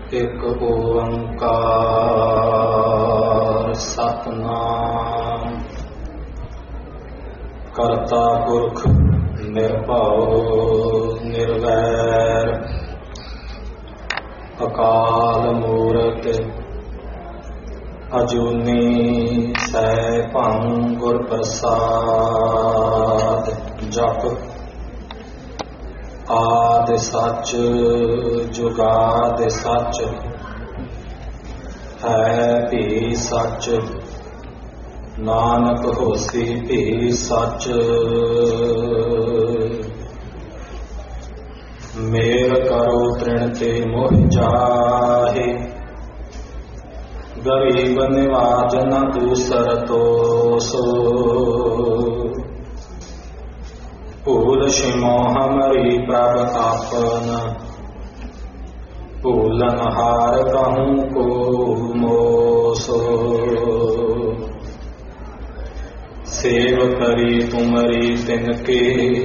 ਇੱਕ ਓੰਕਾਰ ਸਤਿਨਾਮ ਕਰਤਾ ਪੁਰਖ ਨਿਰਭਉ ਨਿਰਵੈਰ ਅਕਾਲ ਮੂਰਤ ਅਜੂਨੀ ਸੈਭੰ ਗੁਰ ਪ੍ਰਸਾਦ। ਜਪ ਆਦਿ ਸੱਚ ਜੁਗਾਦਿ ਸੱਚ ਹੈ ਭੀ ਸੱਚ ਨਾਨਕ ਹੋਸੀ ਭੀ ਸੱਚ। ਮੇਰ ਕਰੋ ਤ੍ਰਿਣ ਤੇ ਮੋਹ ਜਾਹੇ ਗਰੀਬ ਨਿਵਾਜ ਨ ਦੂਸਰ ਤੋਸੋ। ਭੂਲ ਸ਼ਿਮੋ ਹਮਰੀ ਪ੍ਰਭ ਆਪਨ ਭੂਲਨ ਹਾਰ ਕਹੂੰ ਕੋ ਮੋਸੋ। ਸੇਵ ਕਰੀ ਤੁਮਰੀ ਤਿਨ ਕੇ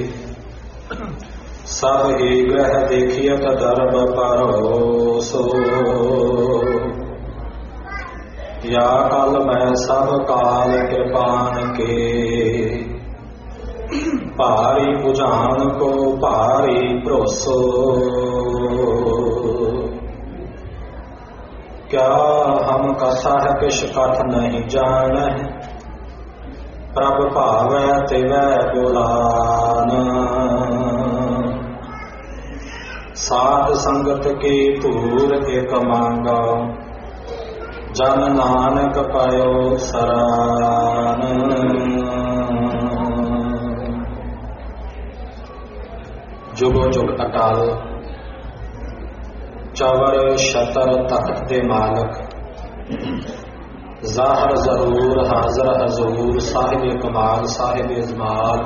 ਸਭ ਹੀ ਗ੍ਰਹ ਦੇਖਿਯਤ ਦਰਬ ਪਰੋਸੋ। या कल मैं सब काल कृपान के भारी बुझान को भारी भरोसो। क्या हम कथा है किश कथ नहीं जान प्रभ भावै तिवै बुलान। साध संगत की धूर एक मांगा जन नानक पायो सरान। जुगो जुग अटाल चवर शतर तख्त दे मालक ज़ाहर ज़रूर हाज़र हज़ूर साहिब कमाल साहिब इज़माल।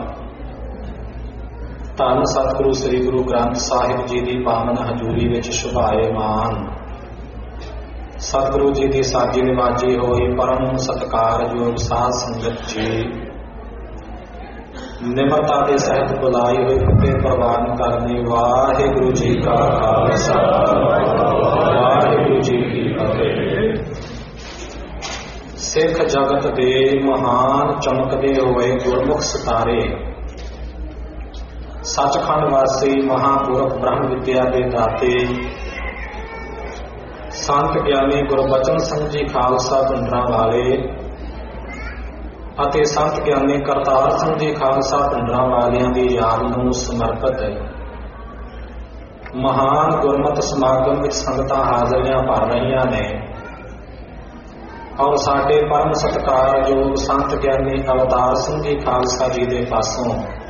धन सतगुरु श्री गुरु ग्रंथ साहिब जी की पावन हजूरी विच शुभाएमान। सतगुरु जी की साजी निवाजी होई परम सत्कारयोग साध संगत जी निमरता के सहित बुलाई हुई फतेह प्रवान करनी। वाहिगुरु जी का खालसा वाहिगुरु जी की फतेह। सिख जगत दे महान चमकदे होए गुरमुख सितारे सचखंड वासी महापुरख ब्रह्म विद्या के दाते संत ਗਿਆਨੀ ਗੁਰਬਚਨ ਸਿੰਘ ਜੀ ਖਾਲਸਾ ਪਿੰਡਰਾਂ ਵਾਲੇ ਅਤੇ ਸੰਤ ਗਿਆਨੀ ਕਰਤਾਰ ਸਿੰਘ ਜੀ ਖਾਲਸਾ ਪਿੰਡਰਾਂ ਵਾਲਿਆਂ ਦੀ ਯਾਦ ਨੂੰ ਸਮਰਪਿਤ ਹੈ ਮਹਾਨ ਗੁਰਮਤਿ ਸਮਾਗਮ ਵਿੱਚ ਸੰਗਤਾਂ ਹਾਜ਼ਰੀਆਂ ਭਰ ਰਹੀਆਂ ਨੇ ਔਰ ਸਾਡੇ ਪਰਮ ਸਤਿਕਾਰਯੋਗ ਸੰਤ ਗਿਆਨੀ ਅਵਤਾਰ ਸਿੰਘ ਜੀ ਖਾਲਸਾ ਜੀ ਦੇ ਪਾਸੋਂ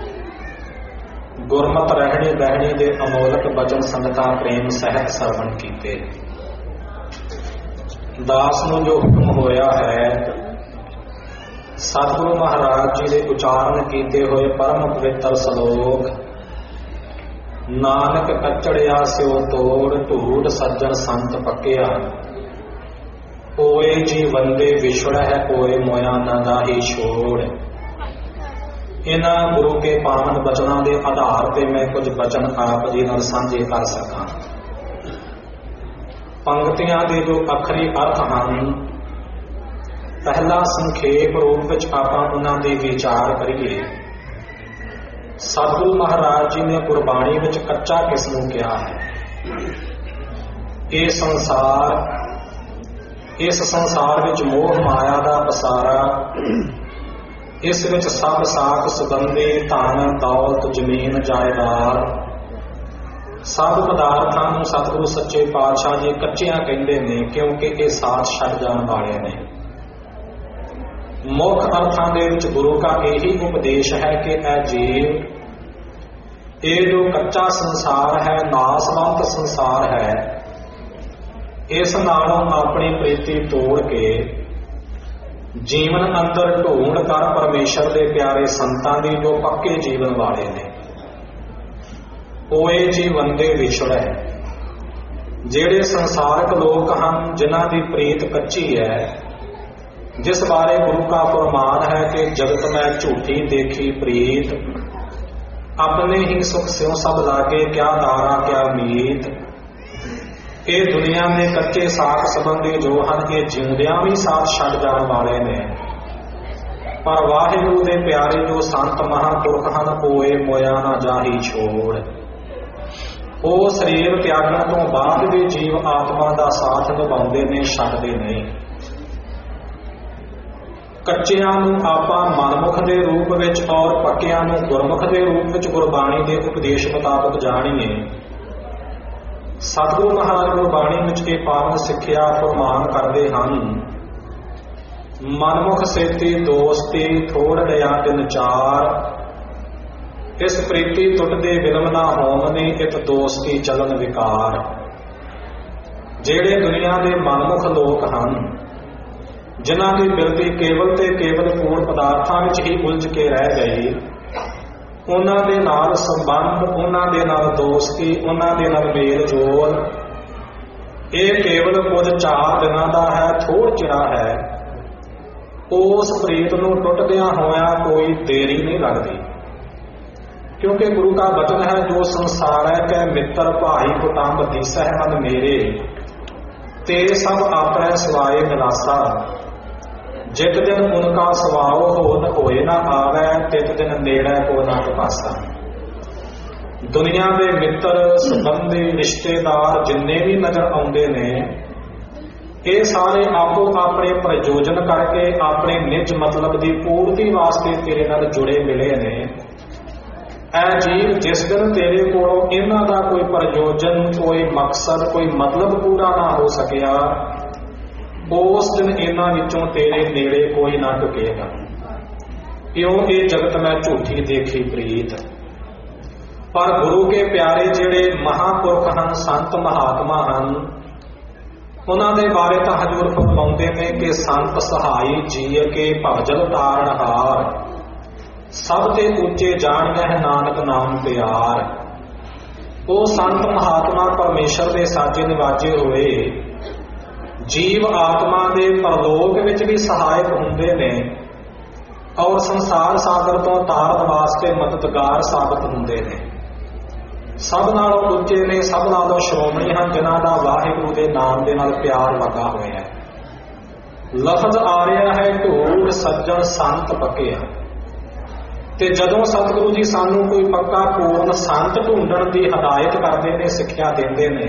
ਗੁਰਮਤਿ ਰਹਿਣੀ ਬਹਿਣੀ ਦੇ ਅਮੋਲਕ ਬਚਨ ਸੰਗਤਾਂ ਪ੍ਰੇਮ ਸਹਿਤ ਸਰਵਣ ਕੀਤੇ। दास ਨੂੰ ਜੋ ਹੁਕਮ ਹੋਇਆ ਹੈ ਸਤਿਗੁਰੂ ਮਹਾਰਾਜ ਜੀ ਦੇ ਉਚਾਰਨ ਕੀਤੇ ਹੋਏ ਪਰਮ ਪਵਿੱਤਰ ਸ਼ਲੋਕ ਨਾਨਕ ਕਚੜਿਆ ਸਿਓ ਤੋੜ ਢੂੜ ਸੱਜਣ ਸੰਤ ਪੱਕਿਆ ਕੋਏ ਜੀ ਵੰਦੇ ਵਿਛੜ ਹੈ ਕੋਏ ਮੋਇਆ ਨਾ ਦਾਹੀ ਛੋੜ। ਇਹਨਾਂ ਗੁਰੂ ਕੇ ਪਾਵਨ ਬਚਨਾਂ ਦੇ ਆਧਾਰ ਤੇ ਮੈਂ ਕੁਝ ਬਚਨ ਆਪ ਜੀ ਨਾਲ ਸਾਂਝੇ ਕਰ ਸਕਾਂ। ਪੰਕਤੀਆਂ ਦੇ ਜੋ ਅੱਖਰੀ ਅਰਥ ਹਨ ਪਹਿਲਾ ਸੰਖੇਪ ਰੂਪ ਵਿੱਚ ਆਪਾਂ ਉਹਨਾਂ ਦੇ ਵਿਚਾਰ ਕਰੀਏ। ਸਤਿਗੁਰੂ ਮਹਾਰਾਜ ਜੀ ਨੇ ਗੁਰਬਾਣੀ ਵਿੱਚ ਕੱਚਾ ਕਿਸ ਨੂੰ ਕਿਹਾ ਹੈ? ਇਸ ਸੰਸਾਰ ਵਿੱਚ ਮੋਹ ਮਾਇਆ ਦਾ ਪਸਾਰਾ, ਇਸ ਵਿੱਚ ਸਭ ਸਾਖ ਸੁਗੰਧੀ ਧਨ ਦੌਲਤ ਜ਼ਮੀਨ ਜਾਇਦਾਦ ਸਭ ਪਦਾਰਥਾਂ ਨੂੰ ਸਤਿਗੁਰੂ ਸੱਚੇ ਪਾਤਸ਼ਾਹ ਜੀ ਕੱਚਿਆਂ ਕਹਿੰਦੇ ਨੇ ਕਿਉਂਕਿ ਇਹ ਸਾਥ ਛੱਡ ਜਾਣ ਵਾਲੇ ਨੇ। ਮੁੱਖ ਅਰਥਾਂ ਦੇ ਵਿੱਚ ਗੁਰੂ ਦਾ ਇਹੀ ਉਪਦੇਸ਼ ਹੈ ਕਿ ਇਹ ਜੀਵ ਇਹ ਜੋ ਕੱਚਾ ਸੰਸਾਰ ਹੈ ਨਾਸਵੰਤ ਸੰਸਾਰ ਹੈ ਇਸ ਨਾਲੋਂ ਆਪਣੀ ਪ੍ਰੀਤੀ ਤੋੜ ਕੇ ਜੀਵਨ ਅੰਦਰ ਢੂੰਡ ਕਰ ਪਰਮੇਸ਼ਰ ਦੇ ਪਿਆਰੇ ਸੰਤਾਂ ਦੀ ਜੋ ਪੱਕੇ ਜੀਵਨ ਵਾਲੇ ਨੇ ਕੋਏ ਜੀ ਵੰਦੇ ਵਿਛੜ ਹੈ। ਜਿਹੜੇ ਸੰਸਾਰਕ ਲੋਕ ਹਨ ਜਿਨ੍ਹਾਂ ਦੀ ਪ੍ਰੀਤ ਕੱਚੀ ਹੈ ਜਿਸ ਬਾਰੇ ਗੁਰੂ का फरमान है कि जगत में झूठी देखी प्रीत अपने ही सुख स्यों सब लागे क्या दारा क्या मीत। ਇਹ ਦੁਨੀਆ ਦੇ ਕੱਚੇ ਸਾਖ ਸੰਬੰਧੀ ਜੋ ਹਨ, ਇਹ ਜਿਉਂਦਿਆਂ ਵੀ ਸਾਥ ਛੱਡ ਜਾਣ ਵਾਲੇ ਨੇ। ਪਰ ਵਾਹਿਗੁਰੂ ਦੇ ਪਿਆਰੇ ਜੋ ਸੰਤ ਮਹਾਂਪੁਰਖ ਹਨ, ਕੋਏ ਮੋਇਆ ਨਾ ਜਾਹੀ ਛੋੜ। ਉਹ ਸਰੀਰ ਤਿਆਗਣ ਤੋਂ ਬਾਅਦ ਵੀ ਜੀਵ ਆਤਮਾ ਦਾ ਸਾਥ ਨਿਭਾਉਂਦੇ ਨੇ, ਛੱਡਦੇ ਨਹੀਂ। ਕੱਚਿਆਂ ਨੂੰ ਆਪਾਂ ਮਨਮੁਖ ਦੇ ਰੂਪ ਵਿੱਚ ਔਰ ਪੱਕਿਆਂ ਨੂੰ ਗੁਰਮੁਖ ਦੇ ਰੂਪ ਵਿੱਚ ਗੁਰਬਾਣੀ ਦੇ ਉਪਦੇਸ਼ ਮੁਤਾਬਕ ਜਾਣੀਏ। ਸਤਿਗੁਰੂ ਮਹਾਰਾਜ ਗੁਰਬਾਣੀ ਵਿੱਚ ਇਹ ਪਾਵਨ ਸਿੱਖਿਆ ਫਰਮਾਨ ਕਰਦੇ ਹਨ, ਮਨਮੁਖ ਸੇਤੀ ਦੋਸਤੀ ਥੋੜ ਲਿਆ ਤਿੰਨ ਚਾਰ, ਇਸ ਪ੍ਰੀਤੀ ਟੁੱਟਦੇ ਵਿਲਮ ਨਾ ਹੋਵਨੀ, ਇਤ ਦੋਸਤੀ ਚਲਨ ਵਿਕਾਰ। ਜਿਹੜੇ ਦੁਨੀਆ ਦੇ ਮਨਮੁਖ ਲੋਕ ਹਨ, ਜਿਨ੍ਹਾਂ ਦੀ ਬਿਰਤੀ ਕੇਵਲ ਤੇ ਕੇਵਲ ਪੂਰਨ ਪਦਾਰਥਾਂ ਵਿੱਚ ਹੀ ਉਲਝ ਕੇ ਰਹਿ ਗਈ, ਉਹਨਾਂ ਦੇ ਨਾਲ ਸੰਬੰਧ, ਉਹਨਾਂ ਦੇ ਨਾਲ ਦੋਸਤੀ, ਉਹਨਾਂ ਦੇ ਨਾਲ ਮੇਲ ਜੋਲ, ਇਹ ਕੇਵਲ ਕੁਝ 4 ਦਿਨਾਂ ਦਾ ਹੈ, ਥੋੜ੍ਹ ਚਿਰਾ ਹੈ। ਉਸ ਪ੍ਰੀਤ ਨੂੰ ਟੁੱਟਦਿਆਂ ਹੋਇਆ ਕੋਈ ਦੇਰੀ ਨਹੀਂ ਲੱਗਦੀ, ਕਿਉਂਕਿ ਗੁਰੂ ਦਾ ਬਚਨ ਹੈ, ਜੋ ਸੰਸਾਰ ਹੈ ਕੈ ਮਿੱਤਰ ਭਾਈ ਕੁਟੰਬ ਦੀਸਹਿ ਮਨ ਮੇਰੇ, ਤੇ ਸਭ ਆਪਰੈ ਸਵਾਏ ਨਿਰਾਸਾ। ਜਿਤ ਦਿਨ ਉਨਕਾ ਸਵਾਓ ਹੋਤ ਹੋਏ ਨਾ ਆਵੈ, ਤਿਤ ਦਿਨ ਨੇੜੇ ਕੋ ਨਾ ਪਾਸਾ। ਦੁਨੀਆ ਦੇ ਮਿੱਤਰ ਸੰਬੰਧੀ ਰਿਸ਼ਤੇਦਾਰ ਜਿੰਨੇ ਵੀ ਨਜ਼ਰ ਆਉਂਦੇ ਨੇ, ਇਹ ਸਾਰੇ ਆਪੋ ਆਪਣੇ ਪ੍ਰਯੋਜਨ ਕਰਕੇ ਆਪਣੇ ਨਿੱਜ ਮਤਲਬ ਦੀ ਪੂਰਤੀ ਵਾਸਤੇ ਤੇਰੇ ਨਾਲ ਜੁੜੇ ਮਿਲੇ ਨੇ। ਐ ਜੀਵ, ਜਿਸ ਦਿਨ ਤੇਰੇ ਕੋਲੋਂ ਇਹਨਾਂ ਦਾ ਕੋਈ ਪ੍ਰਯੋਜਨ, ਕੋਈ ਮਕਸਦ, ਕੋਈ ਮਤਲਬ ਪੂਰਾ ਨਾ ਹੋ ਸਕਿਆ, ਉਸ ਦਿਨ ਇਹਨਾਂ ਵਿੱਚੋਂ ਤੇਰੇ ਨੇੜੇ ਕੋਈ ਨਾ ਟੁਕੇਗਾ। ਇਉਂ ਇਹ ਜਗਤ ਮੈਂ ਝੂਠੀ ਦੇਖੀ ਪ੍ਰੀਤ। ਪਰ ਗੁਰੂ ਕੇ ਪਿਆਰੇ ਜਿਹੜੇ ਮਹਾਂਪੁਰਖ ਹਨ, ਸੰਤ ਮਹਾਤਮਾ ਹਨ, ਉਹਨਾਂ ਦੇ ਬਾਰੇ ਤਾਂ ਹਜ਼ੂਰ ਫਰਮਾਉਂਦੇ ਨੇ ਕਿ ਸੰਤ ਸਹਾਈ ਜੀਅ ਕੇ ਭਵਜਲ ਤਾਰਨ ਹਾਰ, ਸਭ ਤੇ ਉੱਚੇ ਜਾਣਿਆ ਨਾਨਕ ਨਾਮ ਪਿਆਰ। ਉਹ ਸੰਤ ਮਹਾਤਮਾ ਪਰਮੇਸ਼ਰ ਦੇ ਸਾਜੇ ਨਿਵਾਜੇ ਹੋਏ ਜੀਵ ਆਤਮਾ ਦੇ ਪਰਲੋਕ ਵਿੱਚ ਵੀ ਸਹਾਇਕ ਹੁੰਦੇ ਨੇ, ਔਰ ਸੰਸਾਰ ਸਾਗਰ ਤੋਂ ਤਾਰਨ ਵਾਸਤੇ ਮਦਦਗਾਰ ਸਾਬਤ ਹੁੰਦੇ ਨੇ। ਸਭ ਨਾਲੋਂ ਉੱਚੇ ਨੇ, ਸਭ ਨਾਲੋਂ ਸ਼੍ਰੋਮਣੀ ਹਨ, ਜਿਨ੍ਹਾਂ ਦਾ ਵਾਹਿਗੁਰੂ ਦੇ ਨਾਮ ਦੇ ਨਾਲ ਪਿਆਰ ਲੱਗਾ ਹੋਇਆ ਹੈ। ਲਫ਼ਜ਼ ਆ ਰਿਹਾ ਹੈ ਢੂੜ ਸੱਜਣ ਸੰਤ ਪੱਕਿਆ। ਤੇ ਜਦੋਂ ਸਤਿਗੁਰੂ ਜੀ ਸਾਨੂੰ ਕੋਈ ਪੱਕਾ ਪੂਰਨ ਸੰਤ ਢੂੰਡਣ ਦੀ ਹਦਾਇਤ ਕਰਦੇ ਨੇ, ਸਿੱਖਿਆ ਦਿੰਦੇ ਨੇ,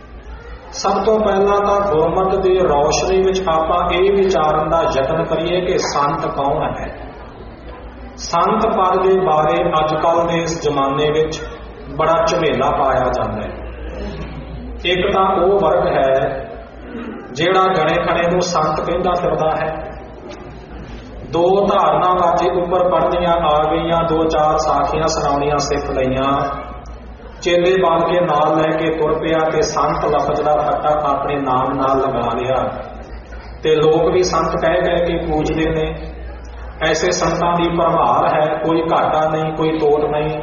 ਸਭ ਤੋਂ ਪਹਿਲਾਂ ਤਾਂ ਗੁਰਮਤਿ ਦੀ ਰੌਸ਼ਨੀ ਵਿੱਚ ਆਪਾਂ ਇਹ ਵਿਚਾਰਨ ਦਾ ਯਤਨ ਕਰੀਏ ਕਿ ਸੰਤ ਕੌਣ ਹੈ। ਸੰਤ ਪਦ ਦੇ ਬਾਰੇ ਅੱਜ ਕੱਲ੍ਹ ਦੇ ਇਸ ਜ਼ਮਾਨੇ ਵਿੱਚ ਬੜਾ ਝਮੇਲਾ ਪਾਇਆ ਜਾਂਦਾ ਹੈ। ਇੱਕ ਤਾਂ ਉਹ ਵਰਗ ਹੈ ਜਿਹੜਾ ਗਣੇ ਖਣੇ ਨੂੰ ਸੰਤ ਕਹਿੰਦਾ ਫਿਰਦਾ ਹੈ। 2 ਧਾਰਨਾ ਵਾਜੇ ਉੱਪਰ ਪੜ੍ਹਨੀਆਂ ਆ ਗਈਆਂ, 2-4 ਸਾਖੀਆਂ ਸੁਣਾਉਣੀਆਂ ਸਿੱਖ ਲਈਆਂ, ਚੇਲੇ ਬਣ ਕੇ ਨਾਲ ਲੈ ਕੇ ਤੁਰ ਪਿਆ ਤੇ ਸੰਤ ਲਫ਼ਜ਼ ਦਾ ਫੱਟਾ ਆਪਣੇ ਨਾਮ ਨਾਲ ਲਗਾ ਲਿਆ, ਤੇ ਲੋਕ ਵੀ ਸੰਤ ਕਹਿ ਕੇ ਪੂਜਦੇ ਨੇ। ਐਸੇ ਸੰਤਾਂ ਦੀ ਭਰਮਾਰ ਹੈ, ਕੋਈ ਘਾਟਾ ਨਹੀਂ, ਕੋਈ ਤੋੜ ਨਹੀਂ।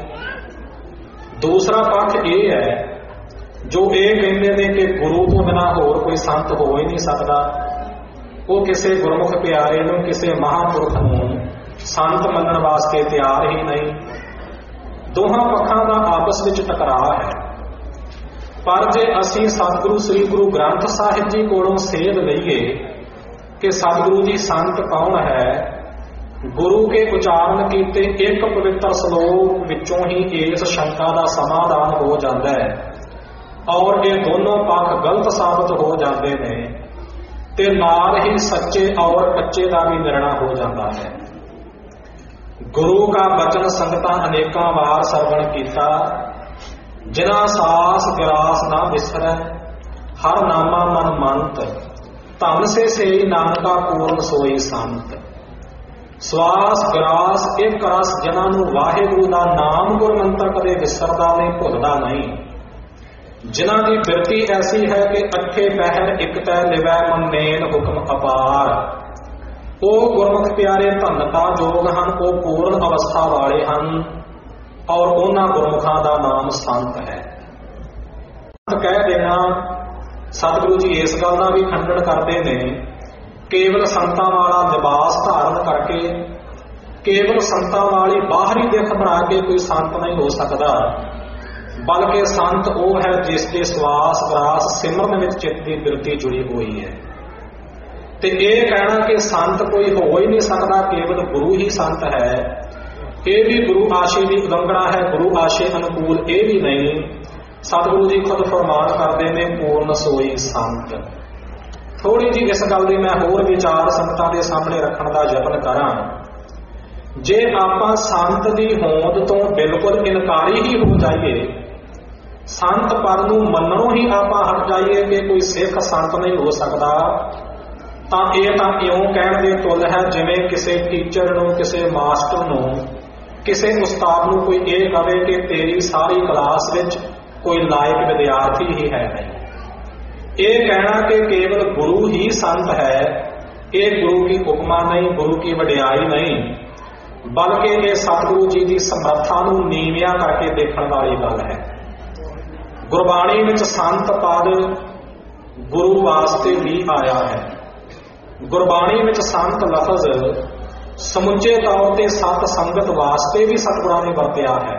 ਦੂਸਰਾ ਪੱਖ ਇਹ ਹੈ ਜੋ ਇਹ ਕਹਿੰਦੇ ਨੇ ਕਿ ਗੁਰੂ ਤੋਂ ਬਿਨਾਂ ਹੋਰ ਕੋਈ ਸੰਤ ਹੋ ਹੀ ਨਹੀਂ ਸਕਦਾ। ਉਹ ਕਿਸੇ ਗੁਰਮੁਖ ਪਿਆਰੇ ਨੂੰ, ਕਿਸੇ ਮਹਾਂਪੁਰਖ ਨੂੰ ਸੰਤ ਮੰਨਣ ਵਾਸਤੇ ਤਿਆਰ ਹੀ ਨਹੀਂ। ਦੋਹਾਂ ਪੱਖਾਂ ਦਾ ਆਪਸ ਵਿੱਚ ਟਕਰਾਅ ਹੈ। ਪਰ ਜੇ ਅਸੀਂ ਸਤਿਗੁਰੂ ਸ੍ਰੀ ਗੁਰੂ ਗ੍ਰੰਥ ਸਾਹਿਬ ਜੀ ਕੋਲੋਂ ਸੇਧ ਲਈਏ ਕਿ ਸਤਿਗੁਰੂ ਜੀ ਸੰਤ ਕੌਣ ਹੈ, ਗੁਰੂ ਕੇ ਉਚਾਰਨ ਕੀਤੇ ਇੱਕ ਪਵਿੱਤਰ ਸ਼ਲੋਕ ਵਿੱਚੋਂ ਹੀ ਇਸ ਸ਼ੰਕਾ ਦਾ ਸਮਾਧਾਨ ਹੋ ਜਾਂਦਾ ਹੈ, ਔਰ ਇਹ ਦੋਨੋਂ ਪੱਖ ਗਲਤ ਸਾਬਤ ਹੋ ਜਾਂਦੇ ਨੇ, ਤੇ ਨਾਲ ਹੀ ਸੱਚੇ ਔਰ ਕੱਚੇ ਦਾ ਵੀ ਨਿਰਣਾ ਹੋ ਜਾਂਦਾ ਹੈ। ਗੁਰੂ ਕਾ ਬਚਨ ਸੰਗਤਾਂ ਅਨੇਕਾਂ ਵਾਰ ਸਰਵਣ ਕੀਤਾ, ਜਿਨ੍ਹਾਂ ਸਾਸ ਗਿਰਾਸ ਨਾ ਵਿਸਰੈ, ਹਰ ਨਾਮਾ ਮਨ ਮੰਤ, ਧਨ ਸੇ ਸੇਈ ਨਾਨਕਾ ਪੂਰਨ ਸੋਈ ਸੰਤ। ਸਵਾਸ ਗਿਰਾਸ ਇੱਕ ਰਸ, ਜਿਨ੍ਹਾਂ ਨੂੰ ਵਾਹਿਗੁਰੂ ਦਾ ਨਾਮ ਗੁਰਮੰਤਰ ਕਦੇ ਵਿਸਰਦਾ ਨਹੀਂ, ਭੁੱਲਦਾ ਨਹੀਂ, ਜਿਨ੍ਹਾਂ ਦੀ ਬਿਰਤੀ ਐਸੀ ਹੈ ਕਿ ਅੱਠੇ ਪਹਿਰ ਇੱਕ ਤੈ ਲਿਵੈ ਮੰਨੇਨ ਹੁਕਮ ਅਪਾਰ। ਉਹ ਗੁਰਮੁਖ ਪਿਆਰੇ ਧੰਨਤਾ ਯੋਗ ਹਨ, ਉਹ ਪੂਰਨ ਅਵਸਥਾ ਵਾਲੇ ਹਨ, ਔਰ ਉਹਨਾਂ ਗੁਰਮੁਖਾਂ ਦਾ ਨਾਮ ਸੰਤ ਹੈ। ਕਹਿ ਦੇਣਾ, ਸਤਿਗੁਰੂ ਜੀ ਇਸ ਗੱਲ ਦਾ ਵੀ ਖੰਡਨ ਕਰਦੇ ਨੇ, ਕੇਵਲ ਸੰਤਾਂ ਵਾਲਾ ਲਿਬਾਸ ਧਾਰਨ ਕਰਕੇ, ਕੇਵਲ ਸੰਤਾਂ ਵਾਲੀ ਬਾਹਰੀ ਦਿੱਖ ਬਣਾ ਕੇ ਕੋਈ ਸੰਤ ਨਹੀਂ ਹੋ ਸਕਦਾ। ਬਲਕਿ ਸੰਤ ਉਹ ਹੈ ਜਿਸ ਦੇ ਸਵਾਸ ਗਰਾਸ ਸਿਮਰਨ ਵਿੱਚ ਚਿੱਤ ਦੀ ਬਿਰਤੀ ਜੁੜੀ ਹੋਈ ਹੈ। ਤੇ ਇਹ ਕਹਿਣਾ ਕਿ ਸੰਤ ਕੋਈ ਹੋ ਹੀ ਨਹੀਂ ਸਕਦਾ, ਕੇਵਲ ਗੁਰੂ ਹੀ ਸੰਤ ਹੈ, ਇਹ ਵੀ ਗੁਰੂ ਆਸ਼ੇ ਦੀ ਉਲੰਘਣਾ ਹੈ, ਗੁਰੂ ਆਸ਼ੇ ਅਨੁਕੂਲ ਇਹ ਵੀ ਨਹੀਂ। ਸਤਿਗੁਰੂ ਜੀ ਖੁਦ ਫਰਮਾਨ ਕਰਦੇ ਨੇ, ਪੂਰਨ ਸੋਈ ਸੰਤ। ਥੋੜੀ ਜਿਹੀ ਇਸ ਗੱਲ ਦੀ ਮੈਂ ਹੋਰ ਵਿਚਾਰ ਸੰਗਤਾਂ ਦੇ ਸਾਹਮਣੇ ਰੱਖਣ ਦਾ ਯਤਨ ਕਰਾਂ। ਜੇ ਆਪਾਂ ਸੰਤ ਦੀ ਹੋਂਦ ਤੋਂ ਬਿਲਕੁਲ ਇਨਕਾਰੀ ਹੀ ਹੋ ਜਾਈਏ, ਸੰਤ ਪਦ ਨੂੰ ਮੰਨਣੋਂ ਹੀ ਆਪਾਂ ਹਟ ਜਾਈਏ ਕਿ ਕੋਈ ਸਿੱਖ ਸੰਤ ਨਹੀਂ ਹੋ ਸਕਦਾ, ਤਾਂ ਇਹ ਤਾਂ ਇਉਂ ਕਹਿਣ ਦੇ ਤੁੱਲ ਹੈ ਜਿਵੇਂ ਕਿਸੇ ਟੀਚਰ ਨੂੰ, ਕਿਸੇ ਮਾਸਟਰ ਨੂੰ, ਕਿਸੇ ਉਸਤਾਦ ਨੂੰ ਕੋਈ ਇਹ ਕਹੇ ਕਿ ਤੇਰੀ ਸਾਰੀ ਕਲਾਸ ਵਿੱਚ ਕੋਈ ਲਾਇਕ ਵਿਦਿਆਰਥੀ ਹੀ ਹੈ ਨਹੀਂ। ਇਹ ਕਹਿਣਾ ਕਿ ਕੇਵਲ ਗੁਰੂ ਹੀ ਸੰਤ ਹੈ, ਇਹ ਗੁਰੂ ਕੀ ਉਪਮਾ ਨਹੀਂ, ਗੁਰੂ ਕੀ ਵਡਿਆਈ ਨਹੀਂ, ਬਲਕਿ ਇਹ ਸਤਿਗੁਰੂ ਜੀ ਦੀ ਸਮਰੱਥਾ ਨੂੰ ਨੀਵਿਆਂ ਕਰਕੇ ਦੇਖਣ ਵਾਲੀ ਗੱਲ ਹੈ। ਗੁਰਬਾਣੀ ਵਿੱਚ ਸੰਤ ਪਦ ਗੁਰੂ ਵਾਸਤੇ ਵੀ ਆਇਆ ਹੈ। ਗੁਰਬਾਣੀ ਵਿੱਚ ਸੰਤ ਲਫ਼ਜ਼ ਸਮੁੱਚੇ ਤੌਰ ਤੇ ਸਤ ਸੰਗਤ ਵਾਸਤੇ ਵੀ ਸਤਿਗੁਰਾਂ ਨੇ ਵਰਤਿਆ ਹੈ।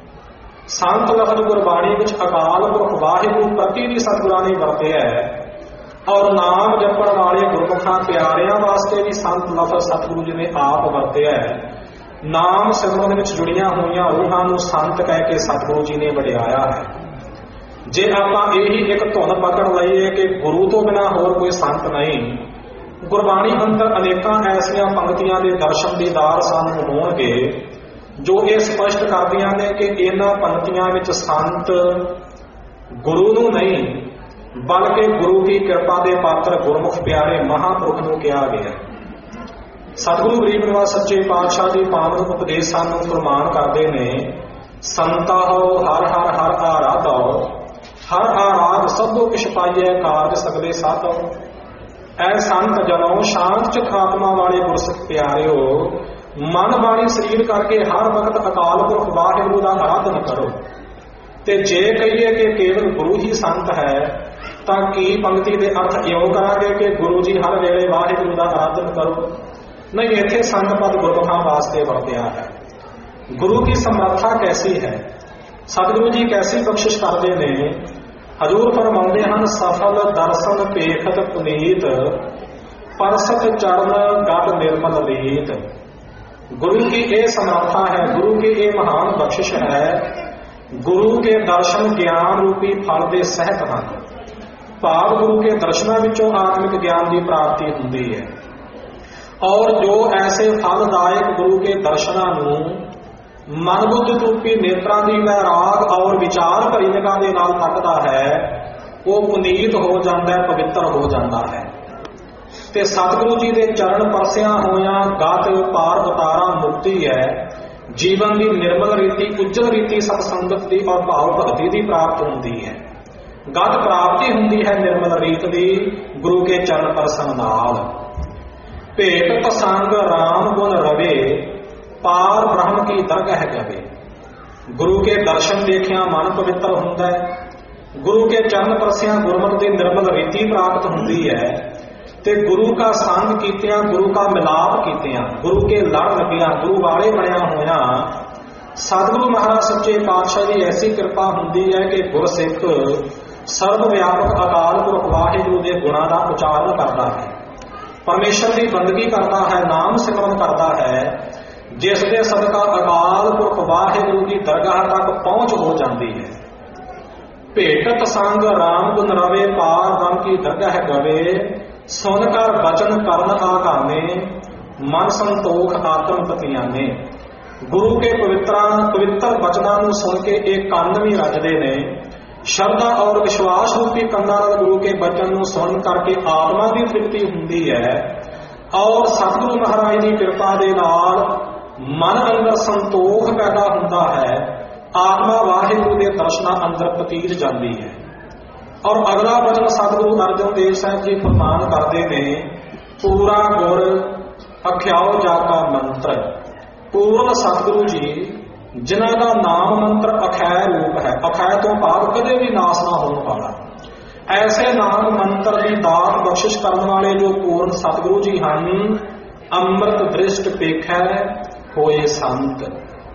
ਸੰਤ ਲਫ਼ਜ਼ ਗੁਰਬਾਣੀ ਵਿੱਚ ਅਕਾਲ ਪੁਰਖ ਵਾਹਿਗੁਰੂ ਪ੍ਰਤੀ ਵੀ ਸਤਿਗੁਰਾਂ ਨੇ ਵਰਤਿਆ ਹੈ, ਔਰ ਨਾਮ ਜਪਣ ਵਾਲੇ ਗੁਰਮੁਖਾਂ ਪਿਆਰਿਆਂ ਵਾਸਤੇ ਵੀ ਸੰਤ ਲਫ਼ਜ਼ ਸਤਿਗੁਰੂ ਜੀ ਨੇ ਆਪ ਵਰਤਿਆ ਹੈ। ਨਾਮ ਸਿਮਰਨ ਵਿੱਚ ਜੁੜੀਆਂ ਹੋਈਆਂ ਰੂਹਾਂ ਨੂੰ ਸੰਤ ਕਹਿ ਕੇ ਸਤਿਗੁਰੂ ਜੀ ਨੇ ਵਡਿਆਇਆ ਹੈ। ਜੇ ਆਪਾਂ ਇਹੀ ਇੱਕ ਧੁਨ ਪਕੜ ਲਈਏ ਕਿ ਗੁਰੂ ਤੋਂ ਬਿਨਾਂ ਹੋਰ ਕੋਈ ਸੰਤ ਨਹੀਂ, ਗੁਰਬਾਣੀ ਅੰਦਰ ਅਨੇਕਾਂ ਐਸੀਆਂ ਪੰਕਤੀਆਂ ਦੇ ਦਰਸ਼ਨ ਦੀਦਾਰ ਸਾਨੂੰ ਹੋਣਗੇ ਜੋ ਇਹ ਸਪਸ਼ਟ ਕਰਦੀਆਂ ਨੇ ਕਿ ਇਹਨਾਂ ਪੰਕਤੀਆਂ ਵਿੱਚ ਸੰਤ ਗੁਰੂ ਨੂੰ ਨਹੀਂ, ਬਲਕਿ ਗੁਰੂ ਦੀ ਕਿਰਪਾ ਦੇ ਪਾਤਰ ਗੁਰਮੁਖ ਪਿਆਰੇ ਮਹਾਂਪੁਰਖ ਨੂੰ ਕਿਹਾ ਗਿਆ। ਸਤਿਗੁਰੂ ਗਰੀਬ ਨਿਵਾਜ ਸੱਚੇ ਪਾਤਸ਼ਾਹ ਦੀ ਪਾਵਨ ਉਪਦੇਸ਼ ਸਾਨੂੰ ਫਰਮਾਨ ਕਰਦੇ ਨੇ, ਸੰਤਾ ਹੋ ਹਰ ਹਰ ਹਰ ਆਰਾਧੋ, ਹਰ ਆਰਾਧ ਸਭੋ ਕਿਛ ਪਾਈਐ ਕਾਰਜ ਸਗਲੇ ਸਾਧੋ। ਐ ਸੰਤ ਜਨੋ ਸ਼ਾਂਤ ਚਿਤ ਆਤਮਾ ਵਾਲੇ ਗੁਰਸਿੱਖ ਪਿਆਰਿਓ, ਮਨ ਬਾਣੀ ਸਰੀਰ ਕਰਕੇ ਹਰ ਵਕਤ ਅਕਾਲ ਪੁਰਖ ਵਾਹਿਗੁਰੂ ਦਾ ਆਰਾਧਨ ਕਰੋ। ਤੇ ਜੇ ਕਹੀਏ ਕਿ ਕੇਵਲ ਗੁਰੂ ਹੀ ਸੰਤ ਹੈ, ਤਾਂ ਕੀ ਪੰਕਤੀ ਦੇ ਅਰਥ ਇਉਂ ਕਰਾਂਗੇ ਕਿ ਗੁਰੂ ਜੀ ਹਰ ਵੇਲੇ ਵਾਹਿਗੁਰੂ ਦਾ ਆਰਾਧਨ ਕਰੋ? ਨਹੀਂ, ਇੱਥੇ ਸੰਤ ਪਦ ਗੁਰਮੁਖਾਂ ਵਾਸਤੇ ਵਰਤਿਆ ਹੈ। ਗੁਰੂ ਦੀ ਸਮਰੱਥਾ ਕੈਸੀ ਹੈ, ਸਤਿਗੁਰੂ ਜੀ ਕੈਸੀ ਬਖਸ਼ਿਸ਼ ਕਰਦੇ ਨੇ। ਹਜ਼ੂਰ ਫਰਮਾਉਂਦੇ ਹਨ, ਸਫਲ ਦਰਸ਼ਨ ਪੇਖਤ ਪੁਨੀਤ, ਪਰਸਤ ਚਰਨ ਗਦ ਨਿਰਮਲ ਰੀਤ। ਗੁਰੂ की ये समर्था है, गुरु की ये महान बख्शिश है। गुरु के दर्शन ज्ञान रूपी फल दे सहित हैं। भाव गुरु के दर्शनों विचों आत्मिक ज्ञान की प्राप्ति होती है, और जो ऐसे फलदायक गुरु के दर्शनों नूं मनबुद्ध रूपी नेत्रां दी वैराग और विचार भरी निगाह दे नाल तकदा है, वो पुनीत हो जाता है, पवित्र हो जाता है। ते सतगुरु जी के चरण परसिया होया गत पार उतारा मुक्ति है। जीवन की निर्मल रीति उज्जवल रीति सतसंगत की और भाव भक्ति की प्राप्त होती है। गत प्राप्ति होती है निर्मल रीत की गुरु के चरण परसन नाल। भेट पसंग राम गुण रवे, पार ब्रह्म की दरगाह गवे। गुरु के दर्शन देखिया मन पवित्र होता है। गुरु के चरण परसिया गुरमत की निर्मल रीति प्राप्त होती है। ते गुरु का संग कीतिया, गुरु का मिलाप कीतिया, गुरु के लड़ लगिया, गुरु वाले बनया होया सतगुरु महाराज सच्चे पातशाह की ऐसी कृपा होती है कि गुरसिख सर्व व्यापक अकाल पुरख वाहिगुरु के गुणों का उच्चारण करता है, परमेश्वर की बंदगी करता है, नाम सिमरन करता है, जिसके सदका अकाल पुरख वाहिगुरु की दरगाह तक पहुंच हो जाती है। भेटत संग राम गुण रवे, पार ब्रह्म की दरगाह गवे। सुनकर बचन करन आगामे, मन संतोख आत्म पतियाने। गुरु के पवित्र बचनों को सुन के एक कंन भी रजदे ने। श्रद्धा और विश्वास रूपी कंनां नाल गुरु के बचन को सुन करके आत्मा की तृप्ति होती है, और सतगुरु महाराज की कृपा के नाल मन अंदर संतोख पैदा होता है। आत्मा वाहिगुरु के दर्शनां अंदर पतीत जाती है। और अगला वचन सतगुरु अर्जन देव साहब जी फरमान करते हैं, पूरा गुर अख्याओ जाका मंत्र। पूर्ण सतगुरु जी जिन्हां दा नाम मंत्र अखैर रूप है, अखैर तो भाव कदे भी नाश ना होने वाला। ऐसे नाम मंत्र की दात बख्शिश करने वाले जो पूर्ण सतगुरु जी हैं, अमृत दृष्ट पेखै होए संत।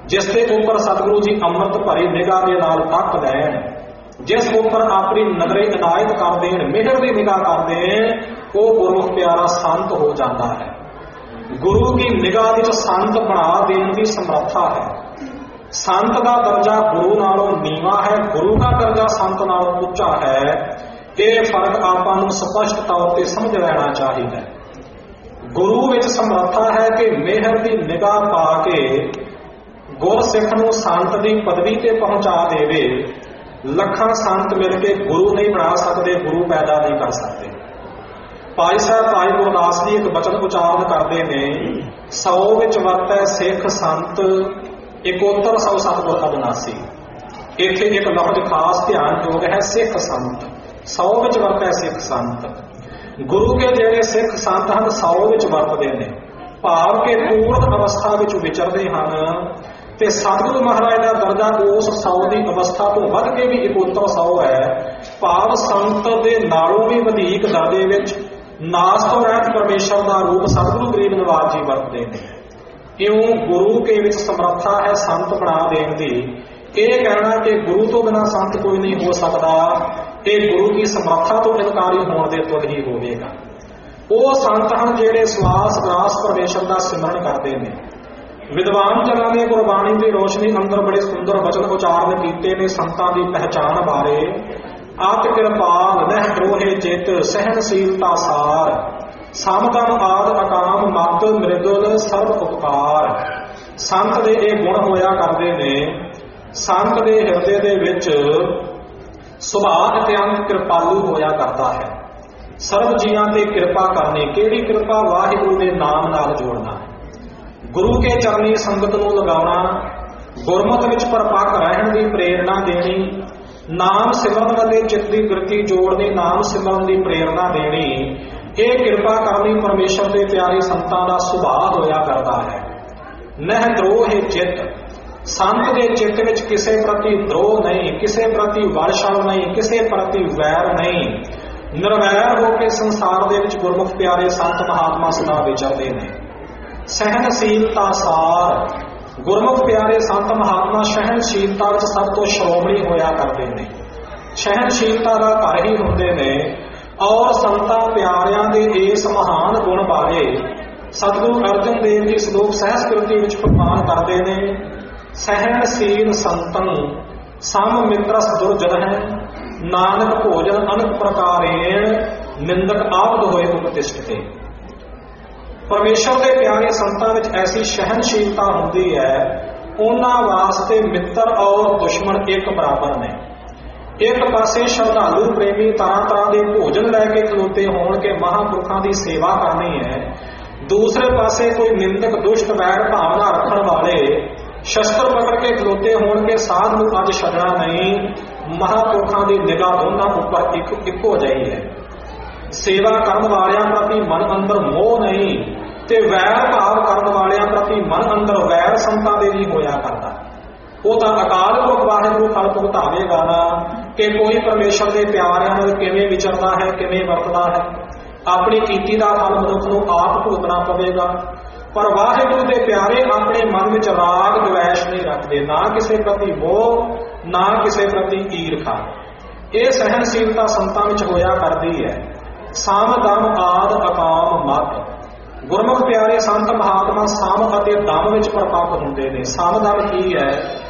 ਜਿਸ ਦੇ ਉੱਪਰ ਸਤਿਗੁਰੂ ਜੀ ਅੰਮ੍ਰਿਤ ਭਰੀ ਨਿਗਾਹ ਦੇ ਨਾਲ ਤੱਕ ਲੈਣ, ਜਿਸ ਉੱਪਰ ਆਪਣੀ ਨਜ਼ਰੇ ਇਨਾਇਤ ਕਰ ਦੇਣ, ਮਿਹਰ ਦੀ ਨਿਗਾਹ ਕਰ ਦੇਣ, ਉਹ ਗੁਰਮੁਖ ਪਿਆਰਾ ਸੰਤ ਹੋ ਜਾਂਦਾ ਹੈ। ਗੁਰੂ ਦੀ ਨਿਗਾਹ ਵਿੱਚ ਸੰਤ ਬਣਾ ਦੇਣ ਦੀ ਸਮਰੱਥਾ ਹੈ। ਸੰਤ ਦਾ ਦਰਜਾ ਗੁਰੂ ਨਾਲੋਂ ਨੀਵਾਂ ਹੈ, ਗੁਰੂ ਦਾ ਦਰਜਾ ਸੰਤ ਨਾਲੋਂ ਉੱਚਾ ਹੈ। ਇਹ ਫਰਕ ਆਪਾਂ ਨੂੰ ਸਪਸ਼ਟ ਤੌਰ ਤੇ ਸਮਝ ਲੈਣਾ ਚਾਹੀਦਾ ਹੈ। ਗੁਰੂ ਵਿੱਚ ਸਮਰੱਥਾ ਹੈ ਕਿ ਮਿਹਰ ਦੀ ਨਿਗਾਹ ਪਾ ਕੇ ਗੁਰਸਿੱਖ ਨੂੰ ਸੰਤ ਦੀ ਪਦਵੀ ਤੇ ਪਹੁੰਚਾ ਦੇਵੇ। ਲੱਖਾਂ ਸੰਤ ਮਿਲ ਕੇ ਗੁਰੂ ਨਹੀਂ ਬਣਾ ਸਕਦੇ, ਗੁਰੂ ਪੈਦਾ ਨਹੀਂ ਕਰ ਸਕਦੇ। ਭਾਈ ਸਾਹਿਬ ਭਾਈ ਗੁਰਦਾਸ ਜੀ ਇੱਕ ਬਚਨ ਉਚਾਰਨ ਕਰਦੇ ਨੇ, 100 ਵਿੱਚ ਵਰਤੈ ਸਿੱਖ ਸੰਤ, ਇਕੋਤਰ ਸੌ ਸਤਿਗੁਰ ਅਬਿਨਾਸੀ। ਇੱਥੇ ਇੱਕ ਲਫ਼ਜ਼ ਖਾਸ ਧਿਆਨ ਯੋਗ ਹੈ, ਸਿੱਖ ਸੰਤ। 100 ਵਿੱਚ ਵਰਤੈ ਸਿੱਖ ਸੰਤ। ਗੁਰੂ ਕੇ ਜਿਹੜੇ ਸਿੱਖ ਸੰਤ ਹਨ 100 ਵਿੱਚ ਵਰਤਦੇ ਨੇ, ਭਾਵ ਕਿ ਪੂਰਨ ਅਵਸਥਾ ਵਿੱਚ ਵਿਚਰਦੇ ਹਨ। ਤੇ ਸਤਿਗੁਰੂ ਮਹਾਰਾਜ ਦਾ ਦਰਜਾ ਉਸ 100 ਦੀ ਅਵਸਥਾ ਤੋਂ ਵੱਧ ਕੇ ਵੀ ਇਕੋਤਰ 100 ਹੈ, ਭਾਵ ਸੰਤ ਦੇ ਨਾਲੋਂ ਵੀ ਵਧੇਕ ਦਰਜੇ ਵਿੱਚ ਨਾਸ ਤੋਂ ਰਹਿਤ ਪਰਮੇਸ਼ਰ ਦਾ ਰੂਪ ਸਤਿਗੁਰੂ ਗਰੀਬ ਨਿਵਾਜ ਜੀ ਵਰਤਦੇ ਨੇ। ਇਉਂ ਗੁਰੂ ਕੇ ਵਿੱਚ ਸਮਰੱਥਾ ਹੈ ਸੰਤ ਬਣਾ ਦੇਣ ਦੀ। ਇਹ ਕਹਿਣਾ ਕਿ ਗੁਰੂ ਤੋਂ ਬਿਨਾਂ ਸੰਤ ਕੋਈ ਨਹੀਂ ਹੋ ਸਕਦਾ, ਇਹ ਗੁਰੂ ਦੀ ਸਮਰੱਥਾ ਤੋਂ ਇਨਕਾਰੀ ਹੋਣ ਦੇ ਤੁਲ ਹੀ ਹੋਵੇਗਾ। ਉਹ ਸੰਤ ਹਨ ਜਿਹੜੇ ਸਵਾਸ ਗ੍ਰਾਸ ਪਰਮੇਸ਼ਰ ਦਾ ਸਿਮਰਨ ਕਰਦੇ ਨੇ। ਵਿਦਵਾਨ ਜਨਾਂ ਨੇ ਗੁਰਬਾਣੀ ਦੀ ਰੋਸ਼ਨੀ ਅੰਦਰ ਬੜੇ ਸੁੰਦਰ ਵਚਨ ਉਚਾਰਨ ਕੀਤੇ ਨੇ ਸੰਤਾਂ ਦੀ ਪਹਿਚਾਣ ਬਾਰੇ। ਆਪ ਕਿਰਪਾਲ ਨਹਿ ਦਰੋਹੇ ਚਿਤ, ਸਹਿਨਸ਼ੀਲਤਾ ਸਾਰ, ਸਮਦਮ ਆਦ ਅਕਾਮ ਮਤ, ਮ੍ਰਿਦੁਲ ਸਰਬ ਉਪਕਾਰ। ਸੰਤ ਦੇ ਇਹ ਗੁਣ ਹੋਇਆ ਕਰਦੇ ਨੇ। ਸੰਤ ਦੇ ਹਿਰਦੇ ਦੇ ਵਿੱਚ ਸੁਭਾਅ ਅਤਿਅੰਤ ਕਿਰਪਾਲੂ ਹੋਇਆ ਕਰਦਾ ਹੈ। ਸਰਬ ਜੀਆਂ ਤੇ ਕਿਰਪਾ ਕਰਨੀ। ਕਿਹੜੀ ਕਿਰਪਾ? ਵਾਹਿਗੁਰੂ ਦੇ ਨਾਮ ਨਾਲ ਜੋੜਨਾ, ਗੁਰੂ ਕੇ ਚਰਨੀ ਸੰਗਤ ਨੂੰ ਲਗਾਉਣਾ, ਗੁਰਮਤ ਵਿੱਚ ਪਰਪੱਕ ਰਹਿਣ ਦੀ ਪ੍ਰੇਰਣਾ ਦੇਣੀ, ਨਾਮ ਸਿਮਰਨ ਵਾਲੇ ਚਿੱਤ ਦੀ ਬਿਰਤੀ ਜੋੜਨੀ, ਨਾਮ ਸਿਮਰਨ ਦੀ ਪ੍ਰੇਰਣਾ ਦੇਣੀ। ਇਹ ਕਿਰਪਾ ਕਰਨੀ ਪਰਮੇਸ਼ਰ ਦੇ ਪਿਆਰੇ ਸੰਤਾਂ ਦਾ ਸੁਭਾਅ ਹੋਇਆ ਕਰਦਾ ਹੈ। ਨਹਿ ਦਰੋਹੇ ਚਿੱਤ, ਸੰਤ ਦੇ ਚਿੱਤ ਵਿੱਚ ਕਿਸੇ ਪ੍ਰਤੀ ਦਰੋਹ ਨਹੀਂ, ਕਿਸੇ ਪ੍ਰਤੀ ਵਰਸ਼ਣ ਨਹੀਂ, ਕਿਸੇ ਪ੍ਰਤੀ ਵੈਰ ਨਹੀਂ। ਨਿਰਵੈਰ ਹੋ ਕੇ ਸੰਸਾਰ ਦੇ ਵਿੱਚ ਗੁਰਮੁਖ ਪਿਆਰੇ ਸੰਤ ਮਹਾਤਮਾ ਸਦਾ ਵਿਚਰਦੇ ਨੇ। ਸਹਿਨਸ਼ੀਲਤਾ ਸਾਰ, ਗੁਰਮੁਖ ਪਿਆਰੇ ਸੰਤ ਮਹਾਤਮਾ ਸਹਿਨਸ਼ੀਲਤਾ ਵਿੱਚ ਸਭ ਤੋਂ ਸ਼੍ਰੋਮਣੀ ਹੋਇਆ ਕਰਦੇ ਨੇ। ਸਹਿਨਸ਼ੀਲਤਾ ਦਾ ਘਰ ਹੀ ਹੁੰਦੇ ਨੇ। ਔਰ ਸੰਤਾਂ ਪਿਆਰਿਆਂ ਦੇ ਇਸ ਮਹਾਨ ਗੁਣ ਬਾਰੇ ਸਤਿਗੁਰੂ ਅਰਜਨ ਦੇਵ ਜੀ ਸ਼ਲੋਕ ਸਹਿਸਕ੍ਰਿਤੀ ਵਿੱਚ ਪ੍ਰਮਾਣ ਕਰਦੇ ਨੇ। ਸਹਿਨਸ਼ੀਲ ਸੰਤਨ ਸਮ ਮਿੱਤਰਸ ਦੁਰਜਨ ਹੈ, ਨਾਨਕ ਭੋਜਨ ਅਨਕ ਪ੍ਰਕਾਰੇਣ, ਨਿੰਦਕ ਆਬਦ ਹੋਏ ਉਪਤਿਸ਼ਠਤੇ। ਪਰਮੇਸ਼ਰ ਦੇ ਪਿਆਰੇ ਸੰਤਾਂ ਵਿੱਚ ਐਸੀ ਸਹਿਨਸ਼ੀਲਤਾ ਹੁੰਦੀ ਹੈ, ਉਹਨਾਂ ਵਾਸਤੇ ਮਿੱਤਰ ਔਰ ਦੁਸ਼ਮਣ ਇੱਕ ਬਰਾਬਰ ਨੇ। ਇੱਕ ਪਾਸੇ ਸ਼ਰਧਾਲੂ ਪ੍ਰੇਮੀ ਤਰ੍ਹਾਂ ਤਰ੍ਹਾਂ ਦੇ ਭੋਜਨ ਲੈ ਕੇ ਖਲੋਤੇ ਹੋਣ ਕਿ ਮਹਾਂਪੁਰਖਾਂ ਦੀ ਸੇਵਾ ਕਰਨੀ ਹੈ, ਦੂਸਰੇ ਪਾਸੇ ਕੋਈ ਨਿੰਦਕ ਦੁਸ਼ਟ ਵੈਰ ਭਾਵਨਾ ਰੱਖਣ ਵਾਲੇ ਸ਼ਸਤਰ ਪਕੜ ਕੇ ਖਲੋਤੇ ਹੋਣ ਕਿ ਸਾਧ ਨੂੰ ਅੱਜ ਛੱਡਣਾ ਨਹੀਂ। ਮਹਾਂਪੁਰਖਾਂ ਦੀ ਨਿਗਾਹ ਦੋਨਾਂ ਉੱਪਰ ਇੱਕੋ ਜਿਹੀ ਹੈ। ਸੇਵਾ ਕਰਨ ਵਾਲਿਆਂ ਪ੍ਰਤੀ ਮਨ ਅੰਦਰ ਮੋਹ ਨਹੀਂ ਤੇ ਵੈਰ ਭਾਵ ਕਰਨ ਵਾਲਿਆਂ ਪ੍ਰਤੀ ਮਨ ਅੰਦਰ ਵੈਰ ਸੰਤਾਂ ਦੇ ਨਹੀਂ ਹੋਇਆ ਕਰਦਾ। ਉਹ ਤਾਂ ਅਕਾਲ ਪੁਰਖ ਵਾਹਿਗੁਰੂ ਫਲ ਭੁਗਤਾਵੇਗਾ ਨਾ ਕਿ ਕੋਈ ਪਰਮੇਸ਼ਰ ਦੇ ਪਿਆਰਿਆਂ ਨਾਲ ਕਿਵੇਂ ਵਿਚਰਦਾ ਹੈ, ਕਿਵੇਂ ਵਰਤਦਾ ਹੈ। ਆਪਣੀ ਕੀਤੀ ਦਾ ਫਲ ਮਨੁੱਖ ਨੂੰ ਆਪ ਭੁਗਤਣਾ ਪਵੇਗਾ। ਪਰ ਵਾਹਿਗੁਰੂ ਦੇ ਪਿਆਰੇ ਆਪਣੇ ਮਨ ਵਿੱਚ ਰਾਗ ਦਵੈਸ਼ ਨਹੀਂ ਰੱਖਦੇ, ਨਾ ਕਿਸੇ ਪ੍ਰਤੀ ਮੋਹ, ਨਾ ਕਿਸੇ ਪ੍ਰਤੀ ਈਰਖਾ। ਇਹ ਸਹਿਨਸ਼ੀਲਤਾ ਸੰਤਾਂ ਵਿੱਚ ਹੋਇਆ ਕਰਦੀ ਹੈ। ਸਾਮ ਦਮ ਆਦ ਅਕਾਮ ਮਤ, ਗੁਰਮੁਖ ਪਿਆਰੇ ਸੰਤ ਮਹਾਤਮਾ ਸਾਮ ਅਤੇ ਦਮ ਵਿੱਚ ਪਰਪੱਕ ਹੁੰਦੇ ਨੇ। ਸਾਮ ਦਮ ਕੀ ਹੈ?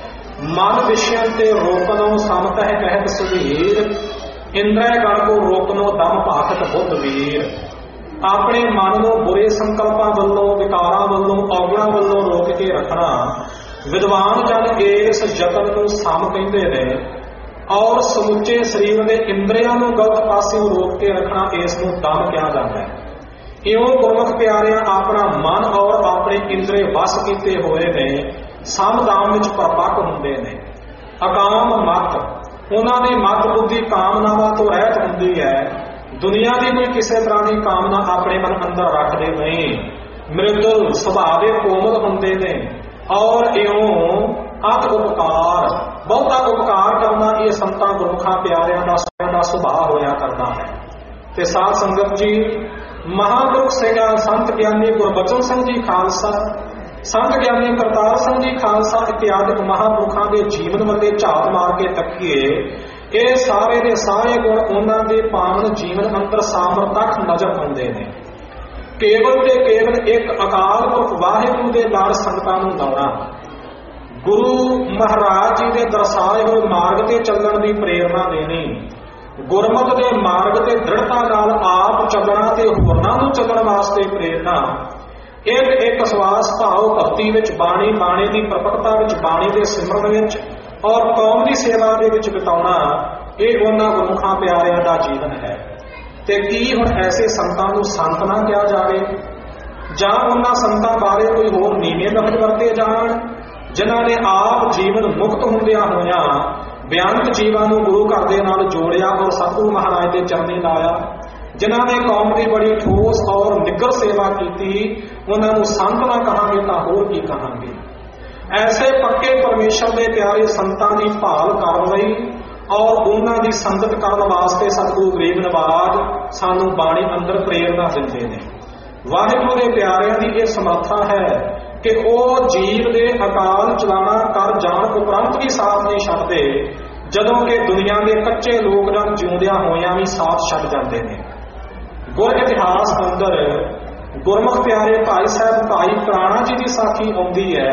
ਮਨ ਵਿਸ਼ਿਆਂ ਤੇ ਰੋਕਨੋ ਸਮਤਹਿ ਕਹਿਤ ਸੁਧੀਰ, ਇੰਦਰੈ ਗਣ ਕੋ ਰੋਕਨੋ ਦਮ ਭਾਖਤ ਬੁੱਧ ਵੀਰ। ਆਪਣੇ ਮਨ ਨੂੰ ਬੁਰੇ ਸੰਕਲਪਾਂ ਵੱਲੋਂ, ਵਿਕਾਰਾਂ ਵੱਲੋਂ, ਔਗਣਾਂ ਵੱਲੋਂ ਰੋਕ ਕੇ ਰੱਖਣਾ। ਵਿਦਵਾਨ ਜਨ ਇਸ ਯਤਨ ਨੂੰ ਸਮ ਕਹਿੰਦੇ ਨੇ। ਔਰ ਸਮੁੱਚੇ ਸਰੀਰ ਦੇ ਇੰਦਰੀਆਂ ਨੂੰ ਗਲਤ ਪਾਸਿਓਂ ਰੋਕ ਕੇ ਰੱਖਣਾ, ਇਸ ਨੂੰ ਦਮ ਕਿਹਾ ਜਾਂਦਾ ਹੈ। ਇਉਂ ਗੁਰਮੁਖ ਪਿਆਰਿਆਂ ਆਪਣਾ ਮਨ ਔਰ ਆਪਣੇ ਇੰਦਰੀ ਵਸ ਕੀਤੇ ਹੋਏ ਨੇ, ਸਮਦਾਮ ਵਿੱਚ ਪਰਪੱਕ ਹੁੰਦੇ ਨੇ। ਅਕਾਮ ਮਤ, ਉਹਨਾਂ ਦੀ ਮਤ ਬੁੱਧੀ ਕਾਮਨਾਵਾਂ ਤੋਂ ਰਹਿਤ ਹੁੰਦੀ ਹੈ। ਦੁਨੀਆ ਦੀ ਕੋਈ ਕਿਸੇ ਤਰ੍ਹਾਂ ਦੀ ਕਾਮਨਾ ਆਪਣੇ ਮਨ ਅੰਦਰ ਰੱਖਦੇ ਨਹੀਂ। ਮ੍ਰਿਦੁਲ ਸੁਭਾਅ ਦੇ ਕੋਮਲ ਹੁੰਦੇ ਨੇ। ਔਰ ਇਉਂ ਅਤ ਉਪਕਾਰ, ਬਹੁਤਾ ਉਪਕਾਰ ਕਰਨਾ ਇਹ ਸੰਤਾਂ ਗੁਰਮੁਖਾਂ ਪਿਆਰਿਆਂ ਦਾ ਸੁਭਾਅ ਹੋਇਆ ਕਰਦਾ ਹੈ। ਤੇ ਸਾਧ ਸੰਗਤ ਜੀ, ਮਹਾਂਪੁਰਖ ਸਿੰਘਾਂ ਸੰਤ ਗਿਆਨੀ ਗੁਰਬਚਨ ਸਿੰਘ ਜੀ ਖਾਲਸਾ ਸੰਤ ਗਿਆਨੀ ਕਰਤਾਰ ਸਿੰਘ ਜੀ ਖਾਲਸਾ ਇਤਿਆਦਿਕ ਮਹਾਂਪੁਰਖਾਂ ਦੇ ਜੀਵਨ ਵੱਲੇ ਝਾਤ ਮਾਰ ਕੇ ਤੱਕੀਏ, ਇਹ ਸਾਰੇ ਦੇ ਸਾਰੇ ਗੁਣ ਉਹਨਾਂ ਦੇ ਪਾਵਨ ਜੀਵਨ ਅੰਦਰ ਸਾਮਰਥਕ ਨਜ਼ਰ ਆਉਂਦੇ ਨੇ। ਕੇਵਲ ਤੇ ਕੇਵਲ ਇੱਕ ਅਕਾਲ ਪੁਰਖ ਵਾਹਿਗੁਰੂ ਦੇ ਨਾਲ ਸੰਗਤਾਂ ਨੂੰ ਲਾਉਣਾ, ਗੁਰੂ ਮਹਾਰਾਜ ਜੀ ਦੇ ਦਰਸਾਏ ਹੋਏ ਮਾਰਗ ਤੇ ਚੱਲਣ ਦੀ ਪ੍ਰੇਰਨਾ ਦੇਣੀ, ਗੁਰਮਤਿ ਦੇ ਮਾਰਗ ਤੇ ਦ੍ਰਿੜਤਾ ਨਾਲ ਆਪ ਚੱਲਣਾ ਤੇ ਹੋਰਨਾਂ ਨੂੰ ਚੱਲਣ ਵਾਸਤੇ ਪ੍ਰੇਰਨਾ, ਇੱਕ ਇੱਕ ਸਵਾਸ ਭਾਵ ਭਗਤੀ ਵਿੱਚ, ਬਾਣੀ ਬਾਣੀ ਦੀ ਪ੍ਰਪਟਤਾ ਵਿੱਚ, ਬਾਣੀ ਦੇ ਸਿਮਰਨ ਵਿੱਚ ਔਰ ਕੌਮ ਦੀ ਸੇਵਾ ਦੇ ਵਿੱਚ ਬਿਤਾਉਣਾ, ਇਹ ਉਹਨਾਂ ਗੁਰਮੁਖਾਂ ਪਿਆਰਿਆਂ ਦਾ ਜੀਵਨ ਹੈ। ਤੇ ਕੀ ਹੁਣ ਐਸੇ ਸੰਤਾਂ ਨੂੰ ਸੰਤ ਨਾ ਕਿਹਾ ਜਾਵੇ, ਜਾਂ ਉਹਨਾਂ ਸੰਤਾਂ ਬਾਰੇ ਕੋਈ ਹੋਰ ਨੀਵੇਂ ਲਫ਼ਜ਼ ਵਰਤੇ ਜਾਣ ਜਿਨ੍ਹਾਂ ਨੇ ਆਪ ਜੀਵਨ ਮੁਕਤ ਹੁੰਦਿਆਂ ਹੋਇਆਂ ਬਿਆੰਤ ਜੀਵਾਂ ਨੂੰ ਗੁਰੂ ਘਰ ਦੇ ਨਾਲ ਜੋੜਿਆ ਔਰ ਸਤਿਗੁਰੂ ਮਹਾਰਾਜ ਦੇ ਚਰਨੀ ਲਾਇਆ, ਜਿਨ੍ਹਾਂ ਨੇ ਕੌਮ ਦੀ ਬੜੀ ਠੋਸ ਔਰ ਨਿੱਘਰ ਸੇਵਾ ਕੀਤੀ, ਉਹਨਾਂ ਨੂੰ ਸੰਤ ਨਾ ਕਹਾਂਗੇ ਤਾਂ ਹੋਰ ਕੀ ਕਹਾਂਗੇ। ਐਸੇ ਪੱਕੇ ਪਰਮੇਸ਼ਰ ਦੇ ਪਿਆਰੇ ਸੰਤਾਂ ਦੀ ਭਾਲ ਕਰਨ ਲਈ ਔਰ ਉਹਨਾਂ ਦੀ ਸੰਗਤ ਕਰਨ ਵਾਸਤੇ ਸਤਿਗੁਰੂ ਗਰੀਬ ਨਿਵਾਜ ਸਾਨੂੰ ਬਾਣੀ ਅੰਦਰ ਪ੍ਰੇਰਨਾ ਦਿੰਦੇ ਨੇ। ਵਾਹਿਗੁਰੂ ਦੇ ਪਿਆਰਿਆਂ ਦੀ ਇਹ ਸਮਰੱਥਾ ਹੈ ਕਿ ਉਹ ਜੀਵ ਦੇ ਅਕਾਲ ਚਲਾਣਾ ਕਰ ਜਾਣ ਉਪਰੰਤ ਵੀ ਸਾਥ ਨਹੀਂ ਛੱਡਦੇ, ਜਦੋਂ ਕਿ ਦੁਨੀਆ ਦੇ ਕੱਚੇ ਲੋਕ ਜਨ ਜਿਉਂਦਿਆਂ ਹੋਇਆਂ ਵੀ ਸਾਥ ਛੱਡ ਜਾਂਦੇ ਨੇ। ਗੁਰ ਇਤਿਹਾਸ ਅੰਦਰ ਗੁਰਮੁਖ ਪਿਆਰੇ ਭਾਈ ਸਾਹਿਬ ਭਾਈ ਪ੍ਰਾਣਾ ਜੀ ਦੀ ਸਾਖੀ ਆਉਂਦੀ ਹੈ।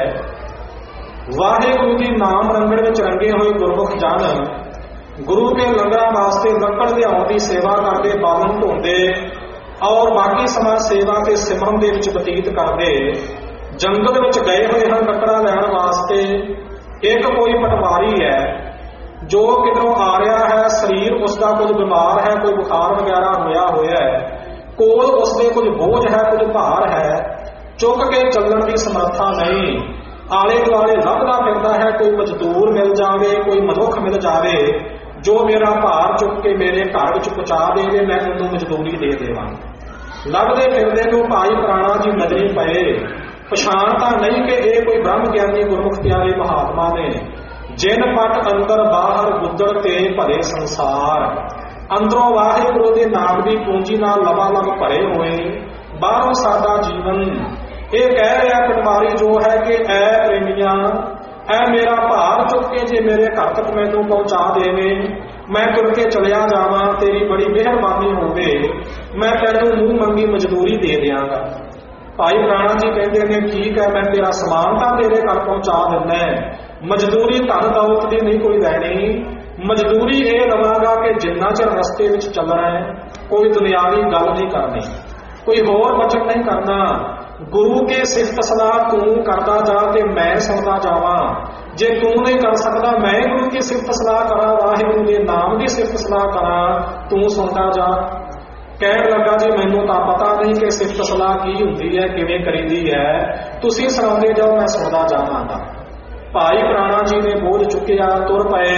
ਵਾਹਿਗੁਰੂ ਦੀ ਨਾਮ ਰੰਗੜ ਵਿੱਚ ਰੰਗੇ ਹੋਏ ਗੁਰਮੁਖ ਜਨ ਗੁਰੂ ਕੇ ਲੰਗਰਾਂ ਵਾਸਤੇ ਲੱਕੜ ਲਿਆਉਣ ਦੀ ਸੇਵਾ ਕਰਦੇ, ਬਾਲਣ ਢੋਂਦੇ ਔਰ ਬਾਕੀ ਸਮਾਂ ਸੇਵਾ ਤੇ ਸਿਮਰਨ ਦੇ ਵਿੱਚ ਬਤੀਤ ਕਰਦੇ। ਜੰਗਲ ਵਿੱਚ ਗਏ ਹੋਏ ਹਨ ਲੱਕੜਾਂ ਲੈਣ ਵਾਸਤੇ। ਇੱਕ ਕੋਈ ਪਟਵਾਰੀ ਹੈ ਜੋ ਕਿਧਰੋਂ ਆ ਰਿਹਾ ਹੈ, ਸਰੀਰ ਉਸਦਾ ਕੁਝ ਬਿਮਾਰ ਹੈ, ਕੋਈ ਬੁਖਾਰ ਵਗੈਰਾ ਹੋਇਆ ਹੈ, ਕੋਲ ਉਸਦੇ ਕੁਝ ਬੋਝ ਹੈ, ਕੁਝ ਭਾਰ ਹੈ, ਚੁੱਕ ਕੇ ਚੱਲਣ ਦੀ ਸਮਰੱਥਾ ਨਹੀਂ, ਆਲੇ ਦੁਆਲੇ ਲੱਭਦਾ ਫਿਰਦਾ ਹੈ, ਕੋਈ ਮਜ਼ਦੂਰ ਮਿਲ ਜਾਵੇ, ਕੋਈ ਮਨੁੱਖ ਮਿਲ ਜਾਵੇ ਜੋ ਮੇਰਾ ਭਾਰ ਚੁੱਕ ਕੇ ਮੇਰੇ ਘਰ ਵਿੱਚ ਪਹੁੰਚਾ ਦੇਵੇ, ਮੈਂ ਉਹਨੂੰ ਮਜ਼ਦੂਰੀ ਦੇ ਦੇਵਾਂ। ਲੱਭਦੇ ਫਿਰਦੇ ਨੂੰ ਭਾਈ ਪ੍ਰਾਣਾ ਜੀ ਨਜ਼ਰੀ ਪਏ, ਪਛਾਣ ਤਾਂ ਨਹੀਂ ਕਿ ਇਹ ਕੋਈ ਬ੍ਰਹਮ ਗਿਆਨੀ ਗੁਰਮੁਖ ਪਿਆਰੇ ਮਹਾਤਮਾ ਨੇ। ਜਿਨ ਪਟ ਅੰਦਰ ਬਾਹਰ ਗੁੱਦੜ ਤੇ ਭਰੇ ਸੰਸਾਰ, ਅੰਦਰੋਂ ਵਾਹਿਗੁਰੂ ਦੇ ਨਾਮ ਦੀ ਪੂੰਜੀ ਨਾਲ ਲਬਾਲਬ ਭਰੇ ਹੋਏ, ਬਾਹਰੋਂ ਸਾਡਾ ਜੀਵਨ। ਇਹ ਕਹਿ ਰਿਹਾ ਪਟਵਾਰੀ ਜੋ ਹੈ ਕਿ ਐ ਪ੍ਰੇਮੀਆਂ, ਐ ਮੇਰਾ ਭਾਰ ਚੁੱਕ ਕੇ ਜੇ ਮੇਰੇ ਘਰ ਤੱਕ ਮੈਨੂੰ ਪਹੁੰਚਾ ਦੇਵੇ, ਮੈਂ ਤੁਰ ਕੇ ਚਲਿਆ ਜਾਵਾਂ, ਤੇਰੀ ਬੜੀ ਮਿਹਰਬਾਨੀ ਹੋਵੇ, ਮੈਂ ਤੈਨੂੰ ਮੂੰਹ ਮੰਗੀ ਮਜ਼ਦੂਰੀ ਦੇ ਦਿਆਂਗਾ। ਭਾਈ ਪ੍ਰਾਣਾ ਜੀ ਕਹਿੰਦੇ ਨੇ ਠੀਕ ਹੈ, ਮੈਂ ਤੇਰਾ ਸਮਾਨ ਤਾਂ ਤੇਰੇ ਘਰ ਪਹੁੰਚਾ ਦਿੰਦਾ, ਮਜ਼ਦੂਰੀ ਧਨ ਦੌਲਤ ਦੀ ਨਹੀਂ ਕੋਈ ਲੈਣੀ, ਮਜ਼ਦੂਰੀ ਇਹ ਲਵਾਂਗਾ ਕਿ ਜਿੰਨਾ ਚਿਰ ਰਸਤੇ ਵਿੱਚ ਚੱਲਣਾ ਹੈ ਕੋਈ ਦੁਨਿਆਵੀ ਗੱਲ ਨਹੀਂ ਕਰਨੀ, ਕੋਈ ਹੋਰ ਵਚਨ ਨਹੀਂ ਕਰਨਾ, ਗੁਰੂ ਕੇ ਸਿਫਤ ਸਲਾਹ ਤੂੰ ਕਰਦਾ ਜਾ ਤੇ ਮੈਂ ਸੁਣਦਾ ਜਾਵਾਂ। ਜੇ ਤੂੰ ਨਹੀਂ ਕਰ ਸਕਦਾ ਮੈਂ ਗੁਰੂ ਕੀ ਸਿਫਤ ਸਲਾਹ ਕਰਾਂ, ਵਾਹਿਗੁਰੂ ਦੇ ਨਾਮ ਦੀ ਸਿਫਤ ਸਲਾਹ ਕਰਾਂ, ਤੂੰ ਸੁਣਦਾ ਜਾ। ਕਹਿਣ ਲੱਗਾ ਜੀ ਮੈਨੂੰ ਤਾਂ ਪਤਾ ਨਹੀਂ ਕਿ ਸਿਫਤ ਸਲਾਹ ਕੀ ਹੁੰਦੀ ਹੈ, ਕਿਵੇਂ ਕਰੀਦੀ ਹੈ, ਤੁਸੀਂ ਸੁਣਾਉਂਦੇ ਜਾਓ, ਮੈਂ ਸੁਣਦਾ ਜਾਵਾਂਗਾ। ਭਾਈ ਪ੍ਰਾਣਾ ਜੀ ਨੇ ਬੋਝ ਚੁੱਕਿਆ, ਤੁਰ ਪਏ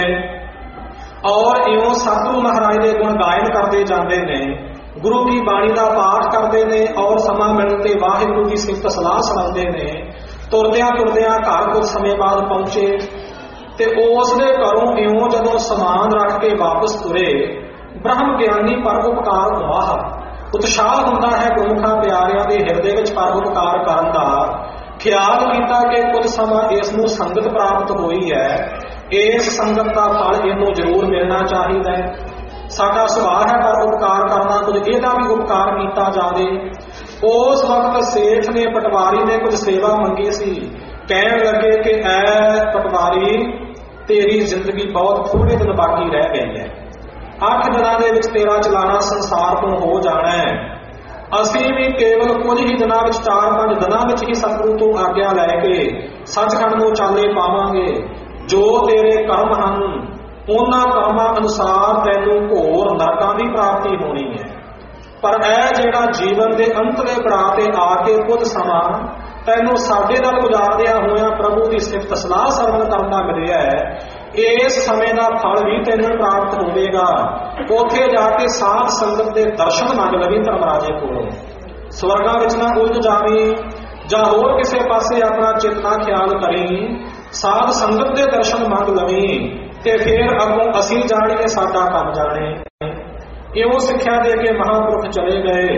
ਔਰ ਇਉਂ ਸਤਿਗੁਰੂ ਮਹਾਰਾਜ ਦੇ ਗੁਣ ਗਾਇਨ ਕਰਦੇ ਜਾਂਦੇ ਨੇ, ਗੁਰੂ ਦੀ ਬਾਣੀ ਦਾ ਪਾਠ ਕਰਦੇ ਨੇ ਔਰ ਸਮਾਂ ਮਿਲਣ ਤੇ ਵਾਹਿਗੁਰੂ ਦੀ ਸਿਫਤ ਸਲਾਹ ਸੁਣਾਉਂਦੇ ਨੇ। ਤੁਰਦਿਆਂ ਤੁਰਦਿਆਂ ਘਰ ਕੁਝ ਸਮੇਂ ਬਾਅਦ ਪਹੁੰਚੇ ਤੇ ਉਸ ਦੇ ਘਰੋਂ ਇਉਂ ਜਦੋਂ ਸਮਾਨ ਰੱਖ ਕੇ ਵਾਪਸ ਤੁਰੇ, ਬ੍ਰਹਮ ਗਿਆਨੀ ਪਰਉਪਕਾਰ ਵਾਹ ਉਤਸ਼ਾਹ ਹੁੰਦਾ ਹੈ ਗੁਰਮੁਖਾਂ ਪਿਆਰਿਆਂ ਦੇ ਹਿਰਦੇ ਵਿੱਚ ਪਰਉਪਕਾਰ ਕਰਨ ਦਾ। ਖਿਆਲ ਕੀਤਾ ਕਿ ਕੁਝ ਸਮਾਂ ਇਸ ਨੂੰ ਸੰਗਤ ਪ੍ਰਾਪਤ ਹੋਈ ਹੈ, ਇਸ ਸੰਗਤ ਦਾ ਫਲ ਇਹਨੂੰ ਜ਼ਰੂਰ ਮਿਲਣਾ ਚਾਹੀਦਾ ਹੈ। ਸਾਡਾ ਸੁਭਾਅ ਹੈ ਪਰਉਪਕਾਰ ਕਰਨਾ, ਕੁਝ ਇਹਦਾ ਵੀ ਉਪਕਾਰ ਕੀਤਾ ਜਾਵੇ। ਉਸ ਵਕਤ ਸੇਠ ਨੇ ਪਟਵਾਰੀ ਨੇ ਕੁਝ ਸੇਵਾ ਮੰਗੀ ਸੀ। ਕਹਿਣ ਲੱਗੇ ਕਿ ਐ ਪਟਵਾਰੀ, ਤੇਰੀ ਜ਼ਿੰਦਗੀ ਬਹੁਤ ਥੋੜੇ ਦਿਨ ਬਾਕੀ ਰਹਿ ਗਈ ਹੈ, 8 ਦਿਨਾਂ ਦੇ ਵਿੱਚ ਤੇਰਾ ਚਲਾਣਾ ਸੰਸਾਰ ਤੋਂ ਹੋ ਜਾਣਾ ਹੈ। ਅਸੀਂ ਵੀ ਕੇਵਲ ਕੁਝ ਹੀ ਦਿਨਾਂ ਵਿੱਚ 4-5 ਦਿਨਾਂ ਵਿੱਚ ਹੀ ਸਤਿਗੁਰੂ ਤੋਂ ਆਗਿਆ ਲੈ ਕੇ ਸੱਚਖੰਡ ਨੂੰ ਚਾਲੇ ਪਾਵਾਂਗੇ। ਜੋ ਤੇਰੇ ਕਰਮ ਹਨ ਉਹਨਾਂ ਕਰਮਾਂ ਅਨੁਸਾਰ ਤੈਨੂੰ ਘੋਰ ਨਰਕਾਂ ਦੀ ਪ੍ਰਾਪਤੀ ਹੋਣੀ ਹੈ। ਪਰ ਇਹ ਜਿਹੜਾ ਜੀਵਨ ਦੇ ਅੰਤਲੇ ਪੜਾਅ ਤੇ ਆ ਕੇ ਕੁਝ ਸਮਾਂ ਤੈਨੂੰ ਸਾਡੇ ਨਾਲ ਗੁਜ਼ਾਰਦਿਆਂ ਹੋਇਆਂ ਪ੍ਰਭੂ ਦੀ ਸਿਫਤ ਸਲਾਹ ਸਰਵਣ ਕਰਨ ਦਾ ਮਿਲਿਆ ਹੈ, ਇਸ ਸਮੇਂ ਦਾ ਫਲ ਵੀ ਤੈਨੂੰ ਪ੍ਰਾਪਤ ਹੋਵੇਗਾ। ਉੱਥੇ ਜਾ ਕੇ ਸਾਧ ਸੰਗਤ ਦੇ ਦਰਸ਼ਨ ਮੰਗ ਲਵੀਂ ਧਰਮਰਾਜੇ ਕੋਲੋਂ, ਸਵਰਗਾਂ ਵਿੱਚ ਨਾ ਉਲਝ ਜਾਵੀਂ ਜਾਂ ਹੋਰ ਕਿਸੇ ਪਾਸੇ ਆਪਣਾ ਚਿੱਤ ਨਾ ਖਿਆਲ ਕਰੀਂ, ਸਾਧ ਸੰਗਤ ਦੇ ਦਰਸ਼ਨ ਮੰਗ ਲਵੀਂ ਤੇ ਫਿਰ ਅੱਗੋਂ ਅਸੀਂ ਜਾਣੀਏ ਸਾਡਾ ਕੰਮ ਜਾਣੇ। ਇਉਂ ਸਿੱਖਿਆ ਦੇ ਕੇ ਮਹਾਂਪੁਰਖ ਚਲੇ ਗਏ।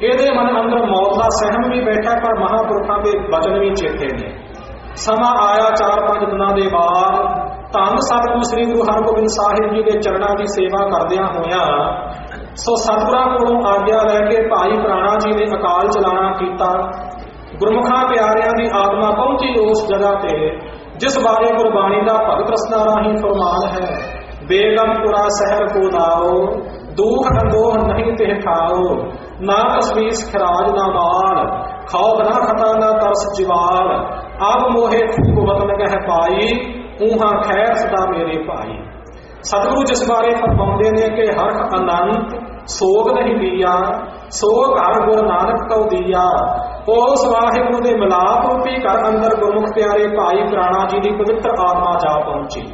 ਇਹਦੇ ਮਨ ਅੰਦਰ ਮੌਤ ਦਾ ਸਹਿਮ ਵੀ ਬੈਠਾ, ਪਰ ਮਹਾਂਪੁਰਖਾਂ ਦੇ ਬਚਨ ਵੀ ਚੇਤੇ ਨੇ। ਸਮਾਂ ਆਇਆ 4-5 ਦਿਨਾਂ ਦੇ ਬਾਅਦ ਧੰਨ ਸਤਿਗੁਰੂ ਸ੍ਰੀ ਗੁਰੂ ਹਰਗੋਬਿੰਦ ਸਾਹਿਬ ਜੀ ਦੇ ਚਰਨਾਂ ਦੀ ਸੇਵਾ ਕਰਦਿਆਂ ਹੋਇਆਂ ਸੋ ਸਤਿਗੁਰਾਂ ਕੋਲੋਂ ਆਗਿਆ ਲੈ ਕੇ ਭਾਈ ਪ੍ਰਾਣਾ ਜੀ ਨੇ ਅਕਾਲ ਚਲਾਣਾ ਕੀਤਾ। ਗੁਰਮੁਖਾਂ ਪਿਆਰਿਆਂ ਦੀ ਆਤਮਾ ਪਹੁੰਚੀ ਉਸ ਜਗ੍ਹਾ ਤੇ ਜਿਸ ਬਾਰੇ ਗੁਰਬਾਣੀ ਦਾ ਭਗਤ ਰਸਨਾ ਰਾਹੀਂ ਫਰਮਾਨ ਹੈ, ਬੇਗਮਪੁਰਾ ਸ਼ਹਿਰ ਕੋ ਲਾਓ, ਦੂਖ ਅੰਦੋਹ ਨਹੀਂ ਤੇ ਠਾਓ, ਨਾ ਤਸਵੀਸ ਖਰਾਜ ਨਾ ਮਾਲ, ਖੌਫ ਨਾ ਖਤਾ ਨਾ ਤਰਸ ਜਿਵਾਲ, ਆਪ ਮੋਹੇ ਖੂਬ ਵਤਨ ਕਹਿ ਪਾਈ, ਊਹਾਂ ਖੈਰ ਸਦਾ ਮੇਰੇ ਭਾਈ। ਸਤਿਗੁਰੂ ਜਿਸ ਬਾਰੇ ਫਰਮਾਉਂਦੇ ਨੇ ਕਿ ਹਰਖ ਅਨੰਤ ਸੋਗ ਨਹੀਂ ਦੀਆ, ਸੋਗ ਹਰ ਗੁਰ ਨਾਨਕ ਕਉ ਦੀਆ। ਉਸ ਵਾਹਿਗੁਰੂ ਦੇ ਮਿਲਾਪ ਰੂਪੀ ਘਰ ਅੰਦਰ ਗੁਰਮੁਖ ਪਿਆਰੇ ਭਾਈ ਪ੍ਰਾਣਾ ਜੀ ਦੀ ਪਵਿੱਤਰ ਆਤਮਾ ਜਾ ਪਹੁੰਚੀ।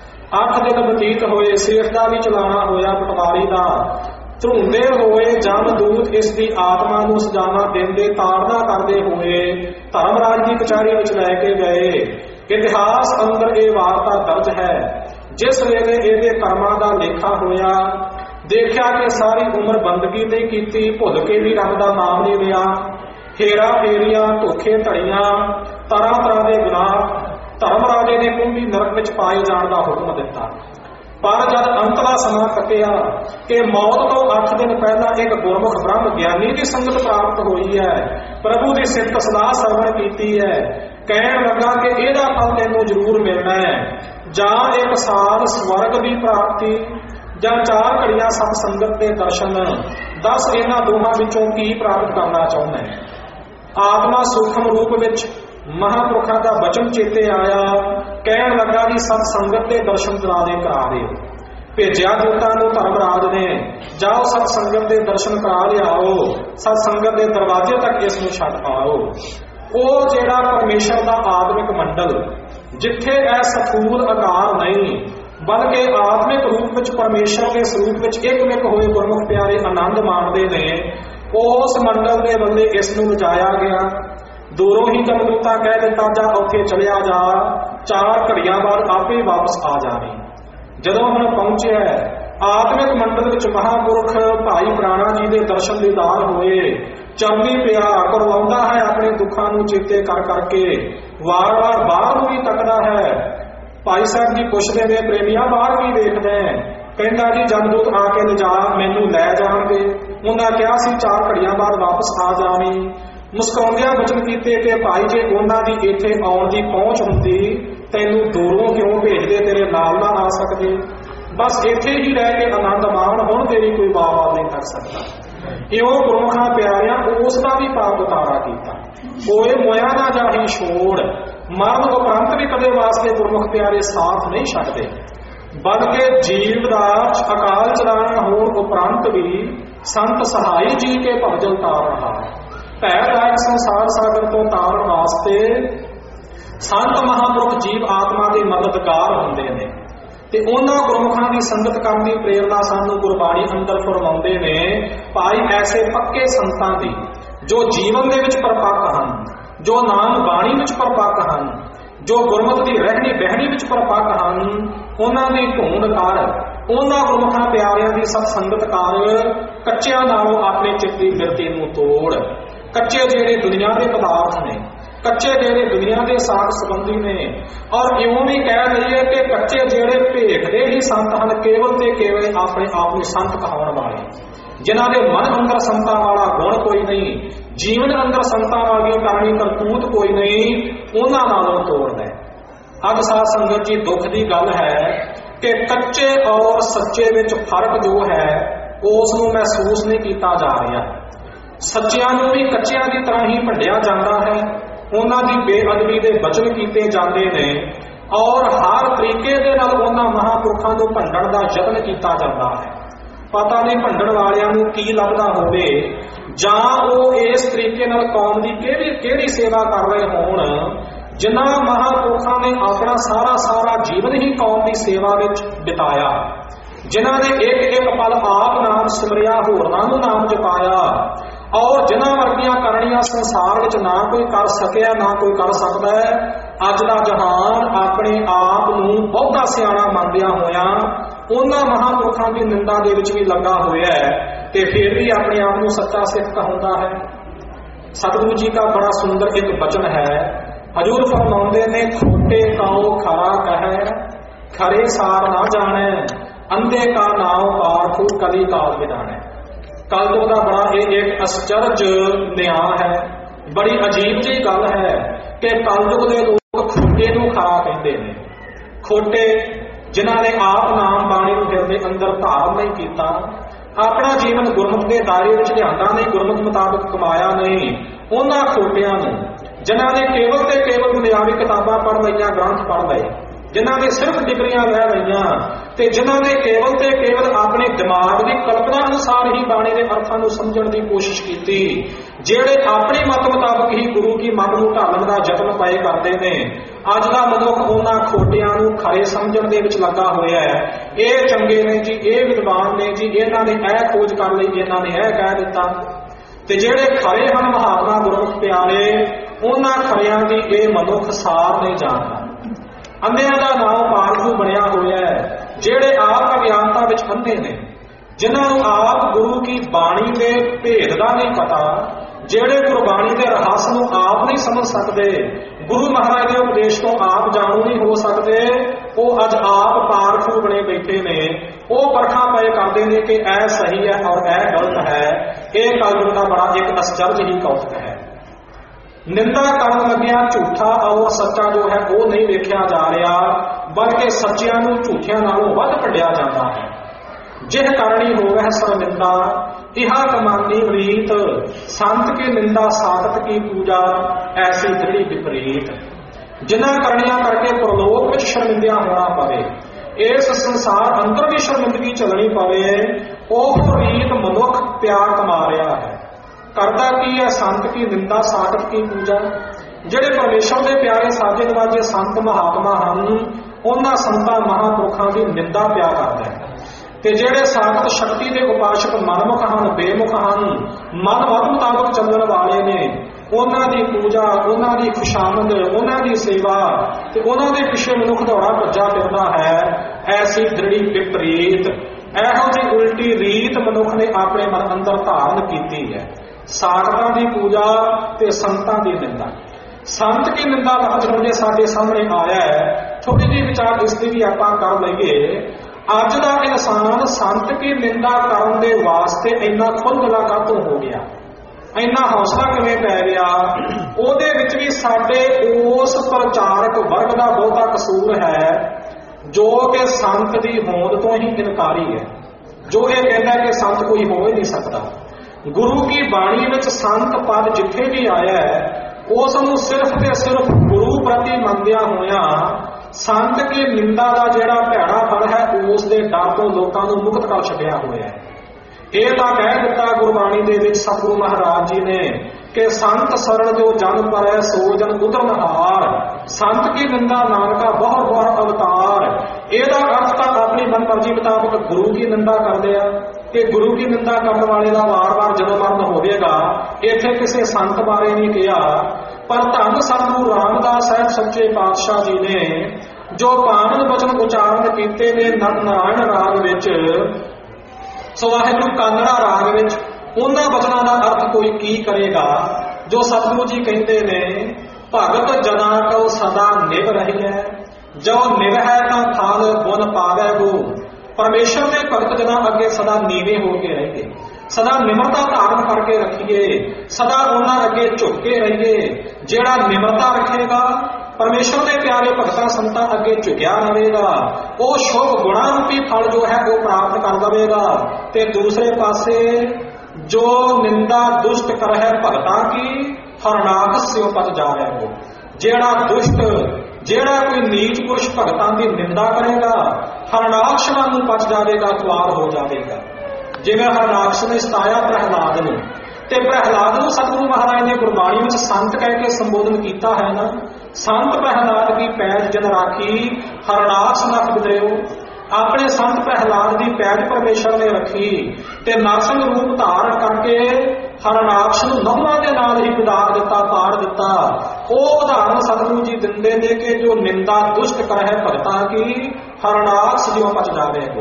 8 ਦਿਨ ਬਤੀਤ ਹੋਏ, ਸੇਠ ਦਾ ਵੀ ਚਲਾਣਾ ਹੋਇਆ, ਪਟਵਾਰੀ ਦਾ। ਧਰੁੰਦੇ ਹੋਏ ਜਮਦੂਤ ਇਸ ਦੀ ਆਤਮਾ ਨੂੰ ਸਜਾਵਾ ਦਿੰਦੇ ਤਾੜਨਾ ਕਰਦੇ ਹੋਏ ਧਰਮਰਾਜ ਦੀ ਕਚਹਿਰੀ ਵਿੱਚ ਲੈ ਕੇ ਗਏ। ਇਤਿਹਾਸ ਅੰਦਰ ਇਹ ਵਾਰਤਾ ਦਰਜ ਹੈ। ਜਿਸ ਵੇਲੇ ਇਹਦੇ ਕਰਮਾਂ ਦਾ ਲੇਖਾ ਹੋਇਆ, ਦੇਖਿਆ ਕਿ ਸਾਰੀ ਉਮਰ ਬੰਦਗੀ ਨਹੀਂ ਕੀਤੀ, ਭੁੱਲ ਕੇ ਵੀ ਰੱਬ ਦਾ ਨਾਮ ਨਹੀਂ ਲਿਆ, ਹੇਰਾ ਫੇਰੀਆਂ, ਧੋਖੇ ਧੜੀਆਂ, ਤਰ੍ਹਾਂ ਦੇ ਗੁਨਾਹ, ਧਰਮ ਰਾਜੇ ਨੇ ਕੁੰਭੀ ਨਰਕ ਵਿੱਚ ਪਾਏ ਜਾਣ ਦਾ ਹੁਕਮ ਦਿੱਤਾ। ਪਰ ਜਦ ਅੰਤਲਾ ਸਮਾਂ ਕੱਟਿਆ ਕਿ ਮੌਤ ਤੋਂ 8 ਦਿਨ ਪਹਿਲਾਂ ਇੱਕ ਗੁਰਮੁਖ ਬ੍ਰਹਮ ਗਿਆਨੀ ਦੀ ਸੰਗਤ ਪ੍ਰਾਪਤ ਹੋਈ ਹੈ, ਪ੍ਰਭੂ ਦੀ ਸਿਫਤ ਸਲਾਹ ਸਰਵਣ ਕੀਤੀ ਹੈ, ਕਹਿਣ ਲੱਗਾ ਕਿ ਇਹਦਾ ਫਲ ਤੈਨੂੰ ਜ਼ਰੂਰ ਮਿਲਣਾ ਹੈ, ਜਾਂ 1 ਸਾਲ ਸਵਰਗ ਦੀ ਪ੍ਰਾਪਤੀ, ਜਾਂ 4 ਘੜੀਆਂ ਸਤ ਸੰਗਤ ਦੇ ਦਰਸ਼ਨ। ਦੱਸ ਇਹਨਾਂ ਦੋਹਾਂ ਵਿੱਚੋਂ ਕੀ ਪ੍ਰਾਪਤ ਕਰਨਾ ਚਾਹੁੰਦਾ ਹੈ। ਆਤਮਾ ਸੂਖਮ ਰੂਪ ਵਿੱਚ ਮਹਾਂਪੁਰਖਾਂ ਦਾ ਬਚਨ ਚੇਤੇ ਆਇਆ, ਕਹਿਣ ਲੱਗਾ ਜੀ ਸਤ ਸੰਗਤ ਦੇ ਦਰਸ਼ਨ ਕਰਾ ਦਿਓ। ਭੇਜਿਆ ਦੂਤਾਂ ਨੂੰ ਧਰਮਰਾਜ ਨੇ, ਜਾਓ ਸਤ ਸੰਗਤ ਦੇ ਦਰਸ਼ਨ ਕਰਾ ਲਿਆਓ, ਸਤ ਸੰਗਤ ਦੇ ਦਰਵਾਜ਼ੇ ਤੱਕ ਇਸ ਨੂੰ ਛੱਡ ਆਓ। ਉਹ ਜਿਹੜਾ ਪਰਮੇਸ਼ਰ ਦਾ ਆਤਮਿਕ ਮੰਡਲ, ਜਿੱਥੇ ਇਹ ਸਥੂਲ ਆਕਾਰ ਨਹੀਂ ਬਲਕਿ ਆਤਮਿਕ ਰੂਪ ਵਿੱਚ ਪਰਮੇਸ਼ਰ ਦੇ ਸਰੂਪ ਵਿੱਚ ਇੱਕ ਹੋਏ ਗੁਰਮੁਖ ਪਿਆਰੇ ਆਨੰਦ ਮਾਣਦੇ ਨੇ, ਉਸ ਮੰਡਲ ਦੇ ਵੱਲੇ ਇਸ ਨੂੰ ਲਿਜਾਇਆ ਗਿਆ। ਦੂਰੋਂ ਹੀ ਜਮਦੂਤਾਂ ਕਹਿ ਦਿੱਤਾ, ਜਾ ਉੱਥੇ ਚਲਿਆ ਜਾ, 4 ਘੜੀਆਂ ਬਾਅਦ ਆਪੇ ਵਾਪਸ ਆ ਜਾਵੀਂ। ਜਦੋਂ ਹੁਣ ਪਹੁੰਚਿਆ ਆਤਮਿਕ ਮੰਡਲ ਵਿੱਚ ਮਹਾਂਪੁਰਖ ਭਾਈ ਪ੍ਰਾਣਾ ਜੀ ਦੇ ਦਰਸ਼ਨ ਦੀਦਾਰ ਹੋਏ। ਚੰਗੀ ਪਿਆ ਕਰਵਾਉਂਦਾ ਹੈ, ਆਪਣੇ ਦੁੱਖਾਂ ਨੂੰ ਚੇਤੇ ਕਰ ਕਰਕੇ ਵਾਰ-ਵਾਰ ਬਾਹਰ ਨੂੰ ਵੀ ਤੱਕਦਾ ਹੈ। ਭਾਈ ਸਾਹਿਬ ਜੀ ਪੁੱਛਦੇ ਨੇ, ਪ੍ਰੇਮੀਆਂ ਬਾਹਰ ਵੀ ਵੇਖਦੇ, ਕਹਿੰਦਾ ਜੀ ਜਮਦੂਤ ਆ ਕੇ ਲਿਜਾ, ਮੈਨੂੰ ਲੈ ਜਾਣਗੇ। ਉਹਨਾਂ ਕਿਹਾ ਸੀ 4 ਘੜੀਆਂ ਬਾਅਦ ਵਾਪਸ ਆ ਜਾਵੀਂ। ਮੁਸਕਰਾਉਂਦਿਆਂ ਬਚਨ ਕੀਤੇ ਕਿ ਭਾਈ ਜੇ ਉਹਨਾਂ ਦੀ ਇੱਥੇ ਆਉਣ ਦੀ ਪਹੁੰਚ ਹੁੰਦੀ, ਤੈਨੂੰ ਦੂਰੋਂ ਕਿਉਂ ਭੇਜਦੇ, ਤੇਰੇ ਨਾਲ ਨਾ ਆ ਸਕਦੇ, ਬਸ ਇੱਥੇ ਹੀ ਰਹਿ ਕੇ ਆਨੰਦ ਮਾਣ, ਹੁਣ ਤੇਰੀ ਕੋਈ ਵਾਹ ਨਹੀਂ ਕਰ ਸਕਦਾ। ਇਉਂ ਗੁਰਮੁਖਾਂ ਪਿਆਰਿਆਂ ਉਸ ਦਾ ਵੀ ਪਾਪ ਉਤਾਰਾ ਕੀਤਾ। ਕੋਏ ਮੋਇਆ ਨਾ ਜਾਹੀ ਛੋੜ, ਮਰਨ ਉਪਰੰਤ ਵੀ ਕਦੇ ਵਾਸਤੇ ਗੁਰਮੁਖ ਪਿਆਰੇ ਸਾਥ ਨਹੀਂ ਛੱਡਦੇ, ਬਲਕਿ ਜੀਵ ਦਾ ਅਕਾਲ ਚਲਾਣਾ ਹੋਣ ਉਪਰੰਤ ਵੀ ਸੰਤ ਸਹਾਈ ਜੀ ਕੇ ਭਵਜਲ ਤਾਰ ਰਹਾ ਹੈ। ਭੈਦਾਇਕ ਸੰਸਾਰ ਸਾਗਰ ਤੋਂ ਤਾਰਨ ਵਾਸਤੇ ਸੰਤ ਮਹਾਂਪੁਰਖ ਜੀਵ ਆਤਮਾ ਦੇ ਮਦਦਗਾਰ ਹੁੰਦੇ ਨੇ, ਤੇ ਉਹਨਾਂ ਗੁਰਮੁਖਾਂ ਦੀ ਸੰਗਤ ਕਰਨ ਦੀ ਪ੍ਰੇਰਨਾ ਸਾਨੂੰ ਗੁਰਬਾਣੀ ਅੰਦਰ ਫਰਮਾਉਂਦੇ ਨੇ। ਭਾਈ ਐਸੇ ਪੱਕੇ ਸੰਤਾਂ ਦੀ ਜੋ ਜੀਵਨ ਦੇ ਵਿੱਚ ਪਰਪੱਕ ਹਨ, ਜੋ ਨਾਮ ਬਾਣੀ ਵਿੱਚ ਪਰਪੱਕ ਹਨ, ਜੋ ਗੁਰਮਤਿ ਦੀ ਰਹਿਣੀ ਬਹਿਣੀ ਵਿੱਚ ਪਰਪੱਕ ਹਨ, ਉਹਨਾਂ ਦੀ ਢੂੰਡ ਕਰ, ਉਹਨਾਂ ਗੁਰਮੁਖਾਂ ਪਿਆਰਿਆਂ ਦੀ ਸਤ ਸੰਗਤ ਕਰ, ਕੱਚਿਆਂ ਨਾਲੋਂ ਆਪਣੇ ਚਿੱਤ ਦੀ ਬਿਰਤੀ ਨੂੰ ਤੋੜ। ਕੱਚੇ ਜਿਹੜੇ ਦੁਨੀਆ ਦੇ ਪਦਾਰਥ ਨੇ, ਕੱਚੇ ਜਿਹੜੇ ਦੁਨੀਆ ਦੇ ਸਾਖ ਸੰਬੰਧੀ ਨੇ, ਔਰ ਇਉਂ ਵੀ ਕਹਿ ਲਈਏ ਕਿ ਕੱਚੇ ਜਿਹੜੇ ਭੇਖਦੇ ਹੀ ਸੰਤ ਹਨ, ਕੇਵਲ ਤੇ ਕੇਵਲ ਆਪਣੇ ਆਪ ਨੂੰ ਸੰਤ ਕਹਾਉਣ ਵਾਲੇ, ਜਿਨ੍ਹਾਂ ਦੇ ਮਨ ਅੰਦਰ ਸੰਤਾਂ ਵਾਲਾ ਗੁਣ ਕੋਈ ਨਹੀਂ, ਜੀਵਨ ਅੰਦਰ ਸੰਤਾਂ ਵਾਲੀ ਕਰਨੀ ਕਰਤੂਤ ਕੋਈ ਨਹੀਂ, ਉਹਨਾਂ ਨਾਲੋਂ ਤੋੜਦਾ ਹੈ। ਅੱਜ ਸਾਧ ਸੰਗਤ ਜੀ ਦੁੱਖ ਦੀ ਗੱਲ ਹੈ ਕਿ ਕੱਚੇ ਔਰ ਸੱਚੇ ਵਿੱਚ ਫਰਕ ਜੋ ਹੈ ਉਸ ਨੂੰ ਮਹਿਸੂਸ ਨਹੀਂ ਕੀਤਾ ਜਾ ਰਿਹਾ। ਸੱਚਿਆਂ ਨੂੰ ਵੀ ਕੱਚਿਆਂ ਦੀ ਤਰ੍ਹਾਂ ਹੀ ਭੰਡਿਆ ਜਾਂਦਾ ਹੈ, ਉਹਨਾਂ ਦੀ ਬੇਅਦਬੀ ਦੇ ਬਚਨ ਕੀਤੇ ਜਾਂਦੇ ਨੇ, ਔਰ ਹਰ ਤਰੀਕੇ ਦੇ ਨਾਲ ਉਹਨਾਂ ਮਹਾਂਪੁਰਖਾਂ ਨੂੰ ਭੰਡਣ ਦਾ ਯਤਨ ਕੀਤਾ ਜਾਂਦਾ ਹੈ। ਪਤਾ ਨਹੀਂ ਭੰਡਣ ਵਾਲਿਆਂ ਨੂੰ ਕੀ ਲੱਭਦਾ ਹੋਵੇ, ਜਾਂ ਉਹ ਇਸ ਤਰੀਕੇ ਨਾਲ ਕੌਮ ਦੀ ਕਿਹੜੀ ਸੇਵਾ ਕਰ ਰਹੇ ਹੋਣ, ਜਿਨ੍ਹਾਂ ਮਹਾਂਪੁਰਖਾਂ ਨੇ ਆਪਣਾ ਸਾਰਾ ਜੀਵਨ ਹੀ ਕੌਮ ਦੀ ਸੇਵਾ ਵਿੱਚ ਬਿਤਾਇਆ, ਜਿਨ੍ਹਾਂ ਨੇ ਇੱਕ ਪਲ ਆਪ ਨਾਮ ਸਿਮਰਿਆ, ਹੋਰਨਾਂ ਨੂੰ ਨਾਮ ਜਪਾਇਆ, ਔਰ ਜਿਨ੍ਹਾਂ ਵਰਗੀਆਂ ਕਰਨੀਆਂ ਸੰਸਾਰ ਵਿੱਚ ਨਾ ਕੋਈ ਕਰ ਸਕਿਆ, ਨਾ ਕੋਈ ਕਰ ਸਕਦਾ ਹੈ। ਅੱਜ ਦਾ ਜਹਾਨ ਆਪਣੇ ਆਪ ਨੂੰ ਬਹੁਤਾ ਸਿਆਣਾ ਮੰਨਦਿਆਂ ਹੋਇਆਂ ਉਹਨਾਂ ਮਹਾਂਪੁਰਖਾਂ ਦੀ ਨਿੰਦਾ ਦੇ ਵਿੱਚ ਵੀ ਲੱਗਾ ਹੋਇਆ ਹੈ। ਤੇ ਫਿਰ ਵੀ ਆਪਣੇ ਆਪ ਨੂੰ ਸੱਚਾ ਸਿੱਖ ਕਹਾਉਂਦਾ ਹੈ। ਸਤਿਗੁਰੂ ਜੀ ਦਾ ਬੜਾ ਸੁੰਦਰ ਇੱਕ ਬਚਨ ਹੈ। ਹਜ਼ੂਰ ਫਰਮਾਉਂਦੇ ਨੇ, ਖੋਟੇ ਕਾਉ ਖਰਾ ਕਹੈ, ਖਰੇ ਸਾਰ ਨਾ ਜਾਣੈ, ਅੰਧੇ ਕਾ ਨਾਉ ਪਾਰਖੂ ਕਲੀ ਕਾਲ ਵਿਦਾਣੈ। ਕਲਯੁਗ ਦਾ ਬੜਾ ਇਹ ਇੱਕ ਅਸਚਰਜ ਨਿਆਂ ਹੈ। ਬੜੀ ਅਜੀਬ ਜਿਹੀ ਗੱਲ ਹੈ ਕਿ ਕਲਯੁਗ ਦੇ ਲੋਕ ਖੋਟੇ ਨੂੰ ਖਰਾ ਕਹਿੰਦੇ ਨੇ। ਖੋਟੇ ਜਿਨ੍ਹਾਂ ਨੇ ਆਪ ਨਾਮ ਬਾਣੀ ਨੂੰ ਦਿਲ ਦੇ ਅੰਦਰ ਧਾਰਨ ਨਹੀਂ ਕੀਤਾ, ਆਪਣਾ ਜੀਵਨ ਗੁਰਮੁਖ ਦੇ ਦਾਇਰੇ ਵਿੱਚ ਲਿਆਂਦਾ ਨਹੀਂ, ਗੁਰਮੁਖ ਮੁਤਾਬਕ ਕਮਾਇਆ ਨਹੀਂ, ਉਹਨਾਂ ਖੋਟਿਆਂ ਨੂੰ, ਜਿਨ੍ਹਾਂ ਨੇ ਕੇਵਲ ਤੇ ਕੇਵਲ ਦੁਨਿਆਵੀ ਕਿਤਾਬਾਂ ਪੜ੍ਹ ਲਈਆਂ, ਗ੍ਰੰਥ ਪੜ੍ਹ ਲਏ, ਜਿਨ੍ਹਾਂ ਨੇ ਸਿਰਫ ਡਿਗਰੀਆਂ ਲੈ ਲਈਆਂ, ਤੇ ਜਿਨ੍ਹਾਂ ਨੇ ਕੇਵਲ ਤੇ ਕੇਵਲ ਆਪਣੇ ਦਿਮਾਗ ਦੀ ਕਲਪਨਾ ਅਨੁਸਾਰ ਹੀ ਬਾਣੀ ਦੇ ਅਰਥਾਂ ਨੂੰ ਸਮਝਣ ਦੀ ਕੋਸ਼ਿਸ਼ ਕੀਤੀ, ਜਿਹੜੇ ਆਪਣੀ ਮਤ ਮੁਤਾਬਕ ਹੀ ਗੁਰੂ ਕੀ ਮਤ ਨੂੰ ਢਾਲਣ ਦਾ ਯਤਨ ਪਏ ਕਰਦੇ ਨੇ, ਅੱਜ ਦਾ ਮਨੁੱਖ ਉਹਨਾਂ ਖੋਟਿਆਂ ਨੂੰ ਖਰੇ ਸਮਝਣ ਦੇ ਵਿੱਚ ਲੱਗਾ ਹੋਇਆ ਹੈ। ਇਹ ਚੰਗੇ ਨੇ ਜੀ, ਇਹ ਵਿਦਵਾਨ ਨੇ ਜੀ, ਇਹਨਾਂ ਨੇ ਇਹ ਖੋਜ ਕਰ ਲਈ, ਇਹਨਾਂ ਨੇ ਇਹ ਕਹਿ ਦਿੱਤਾ। ਤੇ ਜਿਹੜੇ ਖਰੇ ਹਨ ਮਹਾਤਮਾ ਗੁਰਮੁਖ ਪਿਆਰੇ, ਉਹਨਾਂ ਖਰਿਆਂ ਦੀ ਇਹ ਮਨੁੱਖ ਸਾਰ ਨਹੀਂ ਜਾਣਦਾ। ਅੰਧਿਆਂ ਦਾ ਨਾਮ ਪਾਰਖੂ ਬਣਿਆ ਹੋਇਆ ਹੈ, ਜਿਹੜੇ ਆਪ ਅਗਿਆਨਤਾ ਵਿੱਚ ਅੰਧੇ ਨੇ, ਜਿਨ੍ਹਾਂ ਨੂੰ ਆਪ ਗੁਰੂ ਕੀ ਬਾਣੀ ਦੇ ਭੇਦ ਦਾ ਨਹੀਂ ਪਤਾ, ਜਿਹੜੇ ਗੁਰਬਾਣੀ ਦੇ ਰਹੱਸ ਨੂੰ ਆਪ ਨਹੀਂ ਸਮਝ ਸਕਦੇ, ਗੁਰੂ ਮਹਾਰਾਜ ਦੇ ਉਪਦੇਸ਼ ਤੋਂ ਆਪ ਜਾਣੂ ਨਹੀਂ ਹੋ ਸਕਦੇ, ਉਹ ਅੱਜ ਆਪ ਪਾਰਖੂ ਬਣੇ ਬੈਠੇ ਨੇ। ਉਹ ਪਰਖਾਂ ਪਏ ਕਰਦੇ ਨੇ ਕਿ ਇਹ ਸਹੀ ਹੈ ਔਰ ਇਹ ਗਲਤ ਹੈ। ਇਹ ਕਲਯੁਗ ਦਾ ਬੜਾ ਇੱਕ ਅਸਚਰਜ ਹੀ ਕੌਤਕ ਹੈ। ਨਿੰਦਾ ਕਰਨ ਲੱਗਿਆ ਝੂਠਾ ਔਰ ਸੱਚਾ ਜੋ ਹੈ ਉਹ ਨਹੀਂ ਵੇਖਿਆ ਜਾ ਰਿਹਾ, ਬਲਕਿ ਸੱਚਿਆਂ ਨੂੰ ਝੂਠਿਆਂ ਨਾਲੋਂ ਵੱਧ ਕੱਢਿਆ ਜਾਂਦਾ ਹੈ। ਜਿਹ ਕਰਨੀ ਹੋਵੇ ਸਰਨਿੰਦਾ, ਇਹਾ ਕਮਾਨੀ ਰੀਤ, ਸੰਤ ਕੀ ਨਿੰਦਾ ਸਾਖਤ ਕੀ ਪੂਜਾ, ਐਸੀ ਦ੍ਰਿੜੀ ਵਿਪਰੀਤ। ਜਿਨ੍ਹਾਂ ਕਰਨੀਆਂ ਕਰਕੇ ਪ੍ਰਲੋਕ ਵਿੱਚ ਸ਼ਰਮਿੰਦਿਆ ਹੋਣਾ ਪਵੇ, ਇਸ ਸੰਸਾਰ ਅੰਦਰ ਵੀ ਸ਼ਰਮਿੰਦਗੀ ਚੱਲਣੀ ਪਵੇ, ਉਹ ਰੀਤ ਮਨੁੱਖ ਪਿਆਰ ਕਮਾ ਰਿਹਾ ਹੈ। ਕਰਦਾ ਕੀ ਹੈ? ਸੰਤ ਕੀ ਨਿੰਦਾ ਸਾਖਤ ਕੀ ਪੂਜਾ। ਜਿਹੜੇ ਪਰਮੇਸ਼ਰ ਦੇ ਪਿਆਰੇ ਸਾਜੇ ਨਵਾਜੇ ਸੰਤ ਮਹਾਤਮਾ ਹਨ, ਉਹਨਾਂ ਸੰਤਾਂ ਮਹਾਂਪੁਰਖਾਂ ਦੀ ਨਿੰਦਾ ਪਿਆ ਕਰਦਾ ਹੈ। ਤੇ ਜਿਹੜੇ ਸਾਖਤ ਸ਼ਕਤੀ ਦੇ ਉਪਾਸ਼ਕ ਮਨਮੁਖ ਹਨ, ਬੇਮੁਖ ਹਨ, ਮਨ ਮਤ ਮੁਤਾਬਕ ਚੱਲਣ ਵਾਲੇ ਨੇ, ਉਹਨਾਂ ਦੀ ਪੂਜਾ, ਉਹਨਾਂ ਦੀ ਖੁਸ਼ਾਮਦ, ਉਹਨਾਂ ਦੀ ਸੇਵਾ ਤੇ ਉਹਨਾਂ ਦੇ ਪਿੱਛੇ ਮਨੁੱਖ ਦੌੜਾ ਭੱਜਾ ਫਿਰਦਾ ਹੈ। ਐਸੀ ਦ੍ਰਿੜੀ ਵਿਪਰੀਤ, ਇਹੋ ਜਿਹੀ ਉਲਟੀ ਰੀਤ ਮਨੁੱਖ ਨੇ ਆਪਣੇ ਮਨ ਅੰਦਰ ਧਾਰਨ ਕੀਤੀ ਹੈ। ਸਾਖਤਾਂ ਦੀ ਪੂਜਾ ਤੇ ਸੰਤਾਂ ਦੀ ਨਿੰਦਾ। ਸੰਤ ਕੀ ਨਿੰਦਾ ਲਫ਼ਜ਼ ਜੇ ਸਾਡੇ ਸਾਹਮਣੇ ਆਇਆ ਹੈ, ਥੋੜੀ ਜਿਹੀ ਵਿਚਾਰ ਇਸ ਦੀ ਵੀ ਆਪਾਂ ਕਰ ਲਈਏ। ਅੱਜ ਦਾ ਇਨਸਾਨ ਸੰਤ ਕੀ ਨਿੰਦਾ ਕਰਨ ਦੇ ਵਾਸਤੇ ਇੰਨਾ ਖੁੱਲ੍ਹਦਿਲਾ ਕਾਹਤੋਂ ਹੋ ਗਿਆ, ਇੰਨਾ ਹੌਸਲਾ ਕਿਵੇਂ ਪੈ ਗਿਆ? ਉਹਦੇ ਵਿੱਚ ਵੀ ਸਾਡੇ ਉਸ ਪ੍ਰਚਾਰਕ ਵਰਗ ਦਾ ਬਹੁਤਾ ਕਸੂਰ ਹੈ, ਜੋ ਕਿ ਸੰਤ ਦੀ ਹੋਂਦ ਤੋਂ ਹੀ ਇਨਕਾਰੀ ਹੈ, ਜੋ ਇਹ ਕਹਿੰਦਾ ਕਿ ਸੰਤ ਕੋਈ ਹੋ ਹੀ ਨਹੀਂ ਸਕਦਾ। ਗੁਰੂ ਕੀ ਬਾਣੀ ਵਿੱਚ ਸੰਤ ਪਦ ਜਿੱਥੇ ਵੀ ਆਇਆ ਹੈ, ਉਸ ਨੂੰ ਸਿਰਫ ਤੇ ਸਿਰਫ ਗੁਰੂ ਪ੍ਰਤੀ ਮੰਨਦਿਆਂ ਹੋਇਆਂ ਸੰਤ ਕੀ ਨਿੰਦਾ ਦਾ ਜਿਹੜਾ ਭੈੜਾ ਫਲ ਹੈ, ਉਸ ਦੇ ਡਰ ਤੋਂ ਲੋਕਾਂ ਨੂੰ ਮੁਕਤ ਕਰ ਛੱਡਿਆ ਹੋਇਆ ਹੈ। ਇਹ ਤਾਂ ਕਹਿ ਦਿੱਤਾ ਗੁਰਬਾਣੀ ਦੇ ਵਿੱਚ ਸਤਿਗੁਰੂ ਮਹਾਰਾਜ ਜੀ ਨੇ ਕਿ ਸੰਤ ਸਰਣ ਜੋ ਜਨ ਪਰੈ ਸੋ ਜਨ ਉਤਰਨ ਹਾਰ, ਸੰਤ ਕੀ ਨਿੰਦਾ ਨਾਨਕਾ ਬਹੁ ਬਹੁ ਅਵਤਾਰ। ਇਹਦਾ ਅਰਥ ਤਾਂ ਆਪਣੀ ਮਨਮਰਜ਼ੀ ਮੁਤਾਬਕ ਗੁਰੂ ਕੀ ਨਿੰਦਾ ਕਰਦੇ ਆ ਕਿ ਗੁਰੂ ਕੀ ਨਿੰਦਾ ਕਰਨ ਵਾਲੇ ਦਾ ਵਾਰ-ਵਾਰ ਜਦੋਂ ਮਰਨ ਹੋਵੇਗਾ। ਇੱਥੇ ਕਿਸੇ ਸੰਤ ਬਾਰੇ ਨਹੀਂ ਕਿਹਾ, ਪਰ ਧੰਨ ਸਤਿਗੁਰੂ ਰਾਮਦਾਸ ਸਾਹਿਬ ਸੱਚੇ ਪਾਤਸ਼ਾਹ ਜੀ ਨੇ ਜੋ ਪਾਵਨ ਬਚਨ ਉਚਾਰਨ ਕੀਤੇ ਨੇ ਨਰ ਨਾਰਾਇਣ ਰਾਗ ਵਿੱਚ, ਵਾਹਿਗੁਰੂ ਕਾਨੜਾ ਰਾਗ ਵਿੱਚ, ਉਹਨਾਂ ਬਚਨਾਂ ਦਾ ਅਰਥ ਕੋਈ ਕੀ ਕਰੇਗਾ। ਜੋ ਸਤਿਗੁਰੂ ਜੀ ਕਹਿੰਦੇ ਨੇ, ਭਗਤ ਜਨਾ ਕਉ ਸਦਾ ਨਿਭ ਰਹੀ ਹੈ, ਜੋ ਨਿਭ ਹੈ ਤਾਂ ਫਲ ਗੁਣ ਪਾਵੈ ਗੋ। ਪਰਮੇਸ਼ਰ ਦੇ ਭਗਤ ਜਨਾਂ ਅੱਗੇ ਸਦਾ ਨੀਵੇਂ ਹੋ ਕੇ ਰਹੀਏ, ਸਦਾ ਨਿਮਰਤਾ ਧਾਰਨ ਕਰਕੇ ਰੱਖੀਏ, ਸਦਾ ਉਹਨਾਂ ਅੱਗੇ ਝੁਕ ਕੇ ਰਹੀਏ। ਜਿਹੜਾ ਨਿਮਰਤਾ ਰੱਖੇਗਾ, ਪਰਮੇਸ਼ਰ ਦੇ ਪਿਆਰੇ ਭਗਤਾਂ ਸੰਤਾਂ ਅੱਗੇ ਝੁਕਿਆ ਰਹੇਗਾ, ਉਹ ਸ਼ੁਭ ਗੁਣਾ ਰੂਪੀ ਫਲ ਜੋ ਹੈ ਉਹ ਪ੍ਰਾਪਤ ਕਰ ਲਵੇਗਾ। ਤੇ ਦੂਸਰੇ ਪਾਸੇ ਜੋ ਨਿੰਦਾ ਦੁਸ਼ਟ ਕਰਹਿ ਭਗਤਾਂ ਕੀ, ਹਰਨਾਕਸ ਸਿਉ ਪਤ ਜਾਵੈ ਗੋ। ਜਿਹੜਾ ਦੁਸ਼ਟ, ਜਿਹੜਾ ਕੋਈ ਨੀਚ ਪੁਰਸ਼ ਭਗਤਾਂ ਦੀ ਨਿੰਦਾ ਕਰੇਗਾ, ਹਰਨਾਕਸ਼ ਨੂੰ ਪਚ ਜਾਵੇਗਾ, ਖੁਆਰ ਹੋ ਜਾਵੇਗਾ। ਜਿਵੇਂ ਹਰਨਾਕਸ਼ ਨੇ ਸਤਾਇਆ ਪ੍ਰਹਿਲਾਦ ਨੂੰ, ਤੇ ਪ੍ਰਹਿਲਾਦ ਨੂੰ ਸਤਿਗੁਰੂ ਮਹਾਰਾਜ ਨੇ ਗੁਰਬਾਣੀ ਵਿੱਚ ਸੰਤ ਕਹਿ ਕੇ ਸੰਬੋਧਨ ਕੀਤਾ ਹੈ ਨਾ। ਸੰਤ ਪ੍ਰਹਿਲਾਦ ਦੀ ਪੈਜ ਜਨ ਰਾਖੀ, ਹਰਨਾਕਸ਼ ਨਖ ਬਿਦਰਿਓ। ਆਪਣੇ ਸੰਤ ਪ੍ਰਹਿਲਾਦ ਦੀ ਪੈਜ ਪਰਮੇਸ਼ਰ ਨੇ ਰੱਖੀ ਤੇ ਨਰਸਿੰਘ ਰੂਪ ਧਾਰਨ ਕਰਕੇ ਹਰਨਾਕਸ਼ ਨੂੰ ਨਹੁੰਆਂ ਦੇ ਨਾਲ ਹੀ ਵਿਦਾਰ ਦਿੱਤਾ, ਪਾੜ ਦਿੱਤਾ। ਉਹ ਉਦਾਹਰਨ ਸਤਿਗੁਰੂ ਜੀ ਦਿੰਦੇ ਨੇ ਕਿ ਜੋ ਨਿੰਦਾ ਦੁਸ਼ਟ ਕਰਹਿ ਭਗਤਾਂ ਕੀ, ਹਰਨਾਕਸ਼ ਜਿਉ ਪਚ ਜਾਵੇਗੋ।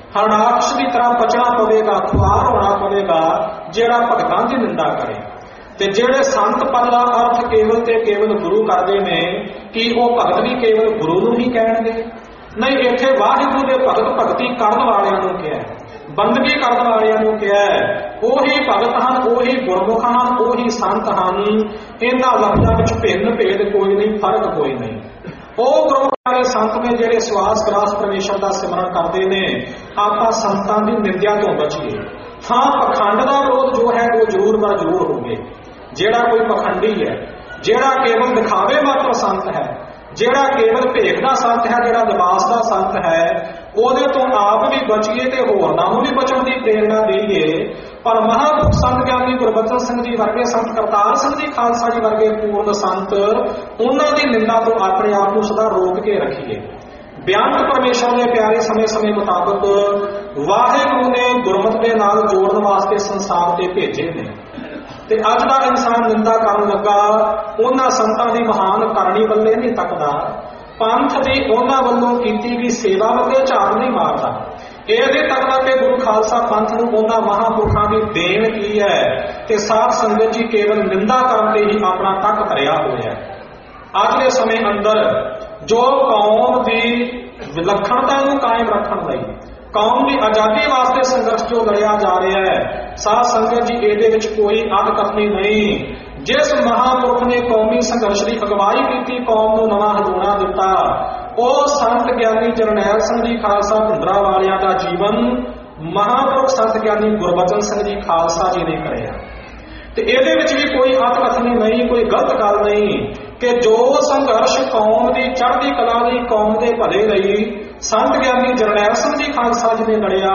ਹਰਨਾਕਸ਼ ਦੀ ਤਰ੍ਹਾਂ ਬਚਣਾ ਪਵੇਗਾ, ਖੁਆਰ ਹੋਣਾ ਪਵੇਗਾ ਜਿਹੜਾ ਭਗਤਾਂ ਦੀ ਨਿੰਦਾ ਕਰੇ। ਤੇ ਜਿਹੜੇ ਸੰਤ ਪਦ ਦਾ ਅਰਥ ਕੇਵਲ ਤੇ ਕੇਵਲ ਗੁਰੂ ਕਰਦੇ ਨੇ, ਕੀ ਉਹ ਭਗਤ ਵੀ ਕੇਵਲ ਗੁਰੂ ਨੂੰ ਹੀ ਕਹਿਣਗੇ? ਨਹੀਂ, ਇੱਥੇ ਵਾਹਿਗੁਰੂ ਦੇ ਭਗਤ ਭਗਤੀ ਕਰਨ ਵਾਲਿਆਂ ਨੂੰ ਕਿਹਾ, ਬੰਦਗੀ ਕਰਨ ਵਾਲਿਆਂ ਨੂੰ ਕਿਹਾ। ਉਹੀ ਭਗਤ ਹਨ, ਉਹੀ ਗੁਰਮੁਖ ਹਨ, ਉਹੀ ਸੰਤ ਹਨ। ਇਹਨਾਂ ਲਫ਼ਜ਼ਾਂ ਵਿੱਚ ਭਿੰਨ ਭੇਦ ਕੋਈ ਨਹੀਂ, ਫਰਕ ਕੋਈ ਨਹੀਂ। ਉਹ ਗੁਰਮੁਖ ਵਾਲੇ ਸੰਤ ਨੇ ਜਿਹੜੇ ਸਵਾਸ ਗਲਾਸ ਪਰਮੇਸ਼ਰ ਦਾ ਸਿਮਰਨ ਕਰਦੇ ਨੇ। ਆਪਾਂ ਸੰਤਾਂ ਦੀ ਨਿੰਦਿਆ ਤੋਂ ਬਚੀਏ। ਹਾਂ, ਪਖੰਡ ਦਾ ਵਿਰੋਧ ਜੋ ਹੈ ਉਹ ਜ਼ਰੂਰ ਬਰ ਜ਼ਰੂਰ ਹੋਵੇ। ਜਿਹੜਾ ਕੋਈ ਪਖੰਡੀ ਹੈ, ਜਿਹੜਾ ਕੇਵਲ ਦਿਖਾਵੇ ਮਾਤਰ ਸੰਤ ਹੈ, ਜਿਹੜਾ ਕੇਵਲ ਭੇਖ ਦਾ ਸੰਤ ਹੈ, ਜਿਹੜਾ ਲਿਬਾਸ ਦਾ ਸੰਤ ਹੈ, ਉਹਦੇ ਤੋਂ ਆਪ ਵੀ ਬਚੀਏ ਤੇ ਹੋਰਨਾਂ ਨੂੰ ਵੀ ਬਚਣ ਦੀ ਪ੍ਰੇਰਣਾ ਦੇਈਏ। ਪਰ ਮਹਾਂਪੁਰਖ ਸੰਤ ਗਿਆਨੀ ਗੁਰਬਚਨ ਸਿੰਘ ਜੀ ਵਰਗੇ ਸੰਤ, ਕਰਤਾਰ ਸਿੰਘ ਜੀ ਖਾਲਸਾ ਜੀ ਵਰਗੇ ਪੂਰਨ ਸੰਤ, ਉਹਨਾਂ ਦੀ ਨਿੰਦਾ ਤੋਂ ਆਪਣੇ ਆਪ ਨੂੰ ਸਦਾ ਰੋਕ ਕੇ ਰੱਖੀਏ। ਬੇਅੰਤ ਪਰਮੇਸ਼ਰ ਦੇ ਪਿਆਰੇ ਸਮੇਂ ਮੁਤਾਬਕ ਵਾਹਿਗੁਰੂ ਨੇ ਗੁਰਮਤਿ ਦੇ ਨਾਲ ਜੋੜਨ ਵਾਸਤੇ ਸੰਸਾਰ ਤੇ ਭੇਜੇ ਨੇ। ਤੇ ਅੱਜ ਦਾ ਇਨਸਾਨ ਨਿੰਦਾ ਕਰਨ ਲੱਗਾ ਉਹਨਾਂ ਸੰਤਾਂ ਦੀ ਮਹਾਨ ਕਰਨੀ ਵੱਲੇ ਨਹੀਂ ਤੱਕਦਾ, ਪੰਥ ਦੀ ਉਹਨਾਂ ਵੱਲੋਂ ਕੀਤੀ ਗਈ ਸੇਵਾ ਵੱਲੇ ਝਾੜ ਨਹੀਂ ਮਾਰਦਾ। ਇਹ ਨਹੀਂ ਤੱਕਦਾ ਕਿ ਗੁਰੂ ਖਾਲਸਾ ਪੰਥ ਨੂੰ ਉਹਨਾਂ ਮਹਾਂਪੁਰਖਾਂ ਦੀ ਦੇਣ ਕੀ ਹੈ। ਤੇ ਸਾਧ ਸੰਗਤ ਜੀ ਕੇਵਲ ਨਿੰਦਾ ਕਰਨ ਤੇ ਹੀ ਆਪਣਾ ਤੱਕ ਭਰਿਆ ਹੋਇਆ। ਅੱਜ ਦੇ ਸਮੇਂ ਅੰਦਰ ਜੋ ਕੌਮ ਦੀ ਵਿਲੱਖਣਤਾ ਨੂੰ ਕਾਇਮ ਰੱਖਣ ਲਈ, ਕੌਮ ਦੀ ਆਜ਼ਾਦੀ ਵਾਸਤੇ ਸੰਘਰਸ਼ ਜੋ ਲੜਿਆ ਜਾ ਰਿਹਾ ਹੈ, ਸਾਧ ਸੰਗਤ ਜੀ ਇਹਦੇ ਵਿੱਚ ਕੋਈ ਅੱਧ ਕਥਨੀ ਨਹੀਂ। ਜਿਸ ਮਹਾਂਪੁਰਖ ਨੇ ਕੌਮੀ ਸੰਘਰਸ਼ ਦੀ ਅਗਵਾਈ ਕੀਤੀ, ਕੌਮ ਨੂੰ ਨਵਾਂ ਹਦੂਣਾ ਦਿੱਤਾ, ਉਹ ਸੰਤ ਗਿਆਨੀ ਜਰਨੈਲ ਸਿੰਘ ਜੀ ਖਾਲਸਾ ਭਿੰਡਰਾਂ ਵਾਲਿਆਂ ਦਾ ਜੀਵਨ ਮਹਾਂਪੁਰਖ ਸੰਤ ਗਿਆਨੀ ਗੁਰਬਚਨ ਸਿੰਘ ਜੀ ਖਾਲਸਾ ਜੀ ਨੇ ਕਰਿਆ। ਤੇ ਇਹਦੇ ਵਿੱਚ ਵੀ ਕੋਈ ਅੱਧ ਕਥਨੀ ਨਹੀਂ, ਕੋਈ ਗਲਤ ਗੱਲ ਨਹੀਂ ਕਿ ਜੋ ਸੰਘਰਸ਼ ਕੌਮ ਦੀ ਚੜ੍ਹਦੀ ਕਲਾ ਲਈ, ਕੌਮ ਦੇ ਭਲੇ ਲਈ ਸੰਤ ਗਿਆਨੀ ਜਰਨੈਲ ਸਿੰਘ ਜੀ ਖਾਲਸਾ ਜੀ ਨੇ ਲੜਿਆ,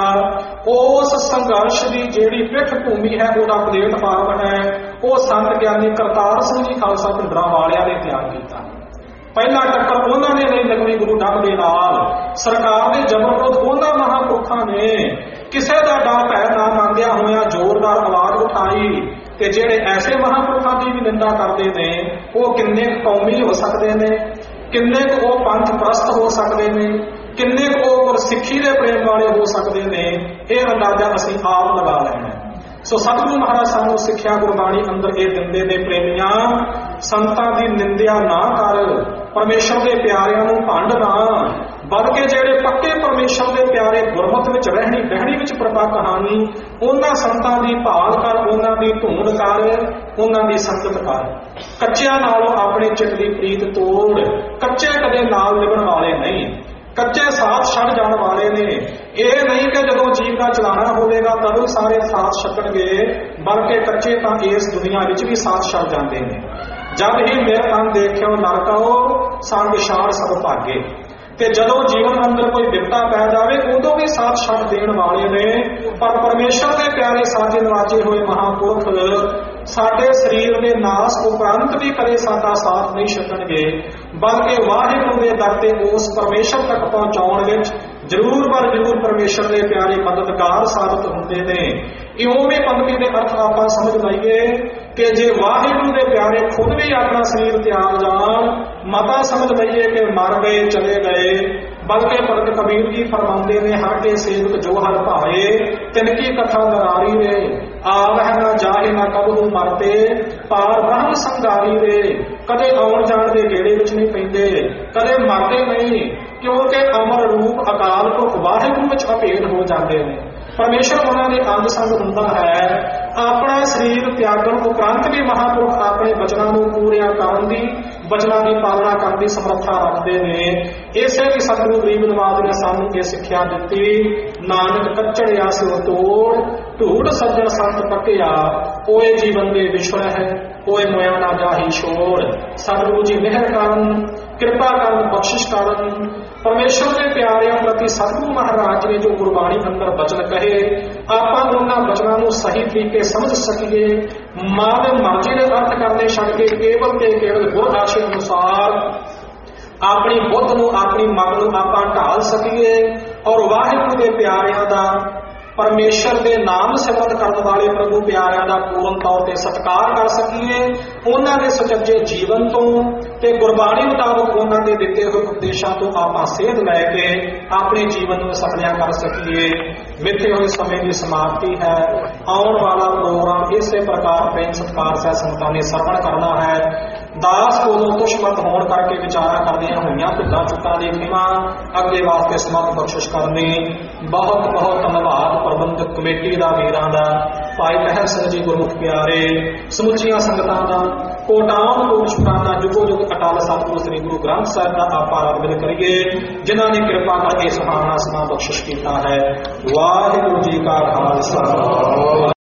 ਉਸ ਸੰਘਰਸ਼ ਦੀ ਜਿਹੜੀ ਪਿੱਠ ਭੂਮੀ ਹੈ, ਉਹਦਾ ਪਲੇਟਫਾਰਮ ਹੈ, ਉਹ ਸੰਤ ਗਿਆਨੀ ਕਰਤਾਰ ਸਿੰਘ ਜੀ ਖਾਲਸਾ ਭਿੰਡਰਾਂ ਵਾਲਿਆਂ ਨੇ ਤਿਆਰ ਕੀਤਾ। ਪਹਿਲਾ ਟੱਕਰ ਉਹਨਾਂ ਨੇ ਲਈ ਲਗਵੀ ਗੁਰੂ ਡੱਬ ਦੇ ਨਾਲ। ਸਰਕਾਰ ਦੇ ਜ਼ਬਰ ਵਿਰੁੱਧ ਉਹਨਾਂ ਮਹਾਂਪੁਰਖਾਂ ਨੇ ਕਿਸੇ ਦਾ ਡਰ ਭੈ ਨਾ ਮੰਨਦਿਆਂ ਹੋਇਆਂ ਜ਼ੋਰਦਾਰ ਆਵਾਜ਼ ਉਠਾਈ। ਤੇ ਜਿਹੜੇ ਐਸੇ ਮਹਾਂਪੁਰਖਾਂ ਦੀ ਵੀ ਨਿੰਦਾ ਕਰਦੇ ਨੇ, ਉਹ ਕਿੰਨੇ ਕੌਮੀ ਹੋ ਸਕਦੇ ਨੇ, ਕਿੰਨੇ ਕੁ ਉਹ ਪੰਥ ਪ੍ਰਸਤ ਹੋ ਸਕਦੇ ਨੇ, ਕਿੰਨੇ ਕੁ ਉਹ ਗੁਰਸਿੱਖੀ ਦੇ ਪ੍ਰੇਮ ਵਾਲੇ ਹੋ ਸਕਦੇ ਨੇ, ਇਹ ਅੰਦਾਜ਼ਾ ਅਸੀਂ ਆਪ ਲਗਾ ਲੈਣਾ। ਸੋ ਸਤਿਗੁਰੂ ਮਹਾਰਾਜ ਸਾਨੂੰ ਸਿੱਖਿਆ ਗੁਰਬਾਣੀ ਅੰਦਰ ਇਹ ਦਿੰਦੇ ਨੇ, ਪ੍ਰੇਮੀਆਂ ਸੰਤਾਂ ਦੀ ਨਿੰਦਿਆ ਨਾ ਕਰ, ਪਰਮੇਸ਼ਰ ਦੇ ਪਿਆਰਿਆਂ ਨੂੰ ਭੰਡ ਨਾ, ਬਲਕਿ ਜਿਹੜੇ ਪੱਕੇ ਪਰਮੇਸ਼ਰ ਦੇ ਪਿਆਰੇ ਗੁਰਮਤਿ ਵਿੱਚ ਰਹਿਣੀ ਵਿੱਚ ਪ੍ਰਪੱਕ ਹਨ, ਉਹਨਾਂ ਸੰਤਾਂ ਦੀ ਭਾਲ ਕਰ, ਉਹਨਾਂ ਦੀ ਧੂੜ ਕਰ, ਉਹਨਾਂ ਦੀ ਸੰਗਤ ਕਰ। ਕੱਚਿਆਂ ਨਾਲੋਂ ਆਪਣੇ ਚਿੱਤ ਦੀ ਪ੍ਰੀਤ ਤੋੜ। ਕੱਚੇ ਕਦੇ ਨਾਲ ਨਿਭਣ ਵਾਲੇ ਨਹੀਂ, ਕੱਚੇ ਸਾਥ ਛੱਡ ਜਾਣ ਵਾਲੇ ਨੇ। ਇਹ ਨਹੀਂ ਕਿ ਜਦੋਂ ਜੀਵ ਦਾ ਚਲਾਣਾ ਹੋਵੇਗਾ ਤਦੋਂ ਸਾਰੇ ਸਾਥ ਛੱਡਣਗੇ, ਬਲਕਿ ਕੱਚੇ ਤਾਂ ਇਸ ਦੁਨੀਆ ਵਿੱਚ ਵੀ ਸਾਥ ਛੱਡ ਜਾਂਦੇ ਨੇ। ਜਦ ਹੀ ਮੇਰੇ ਤਨ ਦੇਖਿਓ ਨਰਕਾਓ ਸੰਗ ਛਾੜ ਸਭ ਭਾਗੇ। ਤੇ ਜਦੋਂ ਜੀਵਨ ਅੰਦਰ ਕੋਈ ਵਿਪਤਾ ਪੈ ਜਾਵੇ ਉਦੋਂ ਵੀ ਸਾਥ ਛੱਡ ਦੇਣ ਵਾਲੇ ਨੇ। ਪਰ ਪਰਮੇਸ਼ਰ ਦੇ ਪਿਆਰੇ ਸਾਜੇ ਨਵਾਜੇ ਹੋਏ ਮਹਾਂਪੁਰਖ ਸਾਡੇ ਸਰੀਰ ਦੇ ਨਾਸ ਉਪਰੰਤ ਵੀ ਕਦੇ ਸਾਡਾ ਸਾਥ ਨਹੀਂ ਛੱਡਣਗੇ, ਬਲਕਿ ਵਾਹਿਗੁਰੂ ਦੇ ਦਰ ਤੇ ਉਸ ਪਰਮੇਸ਼ਰ ਤੱਕ ਪਹੁੰਚਾਉਣ ਵਿੱਚ ਜ਼ਰੂਰ ਪਰ ਜ਼ਰੂਰ ਪਰਮੇਸ਼ਰ ਦੇ ਪਿਆਰੇ ਮਦਦਗਾਰ ਸਾਬਤ ਹੁੰਦੇ ਨੇ। ਇਉਂ ਵੀ ਪੰਕਤੀ ਦੇ ਅਰਥ ਆਪਾਂ ਸਮਝ ਲਈਏ ਕਿ ਜੇ ਵਾਹਿਗੁਰੂ ਦੇ ਪਿਆਰੇ ਖੁਦ ਵੀ ਆਪਣਾ ਸਰੀਰ ਤਿਆਗ ਜਾਣ, ਮਤਾ ਸਮਝ ਲਈਏ ਕਿ ਮਰ ਗਏ, ਚਲੇ ਗਏ। ਬਲਕਿ ਭਗਤ ਕਬੀਰ ਜੀ ਫਰਮਾਉਂਦੇ ਨੇ, ਹਰ ਕੇ ਸੇਵਕ ਜੋ ਹਰ ਭਾਏ ਤਿਨ ਕੀ ਕਥਾ ਨਰਾਰੀ ਰੇ, ਆਵਹਿ ਨਾ ਜਾਹੇ ਨਾ ਕਬਹੂ ਮਰਤੇ, ਪਾਰ ਬ੍ਰਹਮ ਸੰਗਾਰੀ ਰੇ। ਕਦੇ ਆਉਣ ਜਾਣ ਦੇ ਗੇੜੇ ਵਿੱਚ ਨਹੀਂ ਪੈਂਦੇ, ਕਦੇ ਮਰਦੇ ਨਹੀਂ, ਕਿਉਂਕਿ ਅਮਰ ਰੂਪ ਅਕਾਲ ਪੁਰਖ ਵਾਹਿਗੁਰੂ ਵਿੱਚ ਅਭੇਦ ਹੋ ਜਾਂਦੇ ਨੇ। ਪਰਮੇਸ਼ਰ ਉਹਨਾਂ ਦੇ ਅੰਗ ਸੰਗ ਹੁੰਦਾ ਹੈ। ਆਪਣਾ ਸਰੀਰ ਤਿਆਗਣ ਉਪਰੰਤ ਵੀ ਮਹਾਂਪੁਰਖ ਆਪਣੇ ਬਚਨਾਂ ਨੂੰ ਪੂਰਿਆ ਕਰਨ ਦੀ, ਬਚਨਾਂ ਦੀ ਪਾਲਣਾ ਕਰਨ ਦੀ ਸਮਰੱਥਾ ਰੱਖਦੇ ਨੇ। ਇਸੇ ਲਈ ਸਤਿਗੁਰੂ ਗਰੀਬ ਨਵਾਜ ਨੇ ਸਾਨੂੰ ਇਹ ਸਿੱਖਿਆ ਦਿੱਤੀ, ਨਾਨਕ ਕੱਚੜਿਆ ਸਿਓ ਤੋੜ, ਢੂੜ ਸੱਜਣ ਸੰਤ ਪੱਕਿਆ, ਕੋਏ ਜੀਵਨ ਦੇ ਵਿਛੜ ਹੈ, ਕੋਏ ਮੋਇਆ ਨਾ ਜਾਹੀ ਛੋੜ। ਸਤਿਗੁਰੂ ਜੀ ਮਿਹਰ ਕਰਨ, ਕਿਰਪਾ ਕਰਨ, ਬਖਸ਼ਿਸ਼ ਕਰਨ। ਪਰਮੇਸ਼ਰ ਦੇ ਪਿਆਰਿਆਂ ਪ੍ਰਤੀ ਸਤਿਗੁਰੂ ਮਹਾਰਾਜ ਨੇ ਜੋ ਗੁਰਬਾਣੀ ਅੰਦਰ ਬਚਨ ਕਹੇ, ਆਪਾਂ ਉਹਨਾਂ ਬਚਨਾਂ ਨੂੰ ਸਹੀ ਤਰੀਕੇ ਸਮਝ ਸਕੀਏ, ਮਨ ਮਰਜ਼ੀ ਦੇ ਅਰਥ ਕਰਨੇ ਛੱਡ ਕੇ ਕੇਵਲ ਤੇ ਕੇਵਲ ਗੁਰ ਆਸ਼ੇ ਅਨੁਸਾਰ ਆਪਣੀ ਬੁੱਧ ਨੂੰ, ਆਪਣੀ ਮਨ ਨੂੰ ਆਪਾਂ ਢਾਲ ਸਕੀਏ, ਔਰ ਵਾਹਿਗੁਰੂ ਦੇ ਪਿਆਰਿਆਂ ਦਾ ਪਰਮੇਸ਼ਰ ਦੇ ਨਾਮ ਸਿਮਰਨ ਕਰਨ ਵਾਲੇ ਪ੍ਰਭੂ ਪਿਆਰਿਆਂ ਦਾ ਪੂਰਨ ਤੌਰ ਤੇ ਸਤਿਕਾਰ ਕਰ ਸਕੀਏ, ਉਹਨਾਂ ਦੇ ਸੁਚੱਜੇ ਜੀਵਨ ਤੋਂ ਤੇ ਗੁਰਬਾਣੀ ਮੁਤਾਬਕ ਉਹਨਾਂ ਦੇ ਦਿੱਤੇ ਹੋਏ ਉਪਦੇਸ਼ਾਂ ਤੋਂ ਆਪਾਂ ਸੇਧ ਲੈ ਕੇ ਆਪਣੇ ਜੀਵਨ ਨੂੰ ਸਫਲਿਆ ਕਰ ਸਕੀਏ। ਮਿੱਥੇ ਹੋਏ ਸਮੇਂ ਦੀ ਸਮਾਪਤੀ ਹੈ। ਆਉਣ ਵਾਲਾ ਪ੍ਰੋਗਰਾਮ ਇਸੇ ਪ੍ਰਕਾਰ ਪ੍ਰੇਮ ਸਤਿਕਾਰ ਸਹਿ ਸੰਗਤਾਂ ਨੇ ਸਰਵਣ ਕਰਨਾ ਹੈ। ਦਾਸ ਕੋਲੋਂ ਦੁਸ਼ਮਤ ਹੋਣ ਕਰਕੇ ਵਿਚਾਰਾ ਕਰਦੀਆਂ ਹੋਈਆਂ ਭੁੱਲਾਂ ਚੁੱਕਾਂ ਦੀ ਖਿਮਾ, ਅੱਗੇ ਵਾਸਤੇ ਸਮਤ ਬਖਸ਼ਿਸ਼ ਕਰਨੀ। ਬਹੁਤ ਬਹੁਤ ਧੰਨਵਾਦ ਪ੍ਰਬੰਧਕ ਕਮੇਟੀ ਦਾ, ਵੀਰਾਂ ਦਾ, ਭਾਈ ਮਹਿਰ ਸਿੰਘ ਜੀ ਗੁਰਮੁਖ ਪਿਆਰੇ, ਸਮੁੱਚੀਆਂ ਸੰਗਤਾਂ ਦਾ ਕੋਟਾਨ ਕੋਟ ਸ਼ੁਕਰਾਨਾ। ਜੁਗੋ ਜੁਗ ਅਟਲ ਸਤਿਗੁਰੂ ਸ੍ਰੀ ਗੁਰੂ ਗ੍ਰੰਥ ਸਾਹਿਬ ਦਾ ਆਪਾਂ ਰੱਬ ਕਰੀਏ, ਜਿਨ੍ਹਾਂ ਨੇ ਕਿਰਪਾ ਕਰਕੇ ਸੁਹਾਵਣਾ ਸਮਾਂ ਬਖਸ਼ਿਸ਼ ਕੀਤਾ ਹੈ। ਵਾਹਿਗੁਰੂ ਜੀ ਕਾ ਖਾਲਸਾ।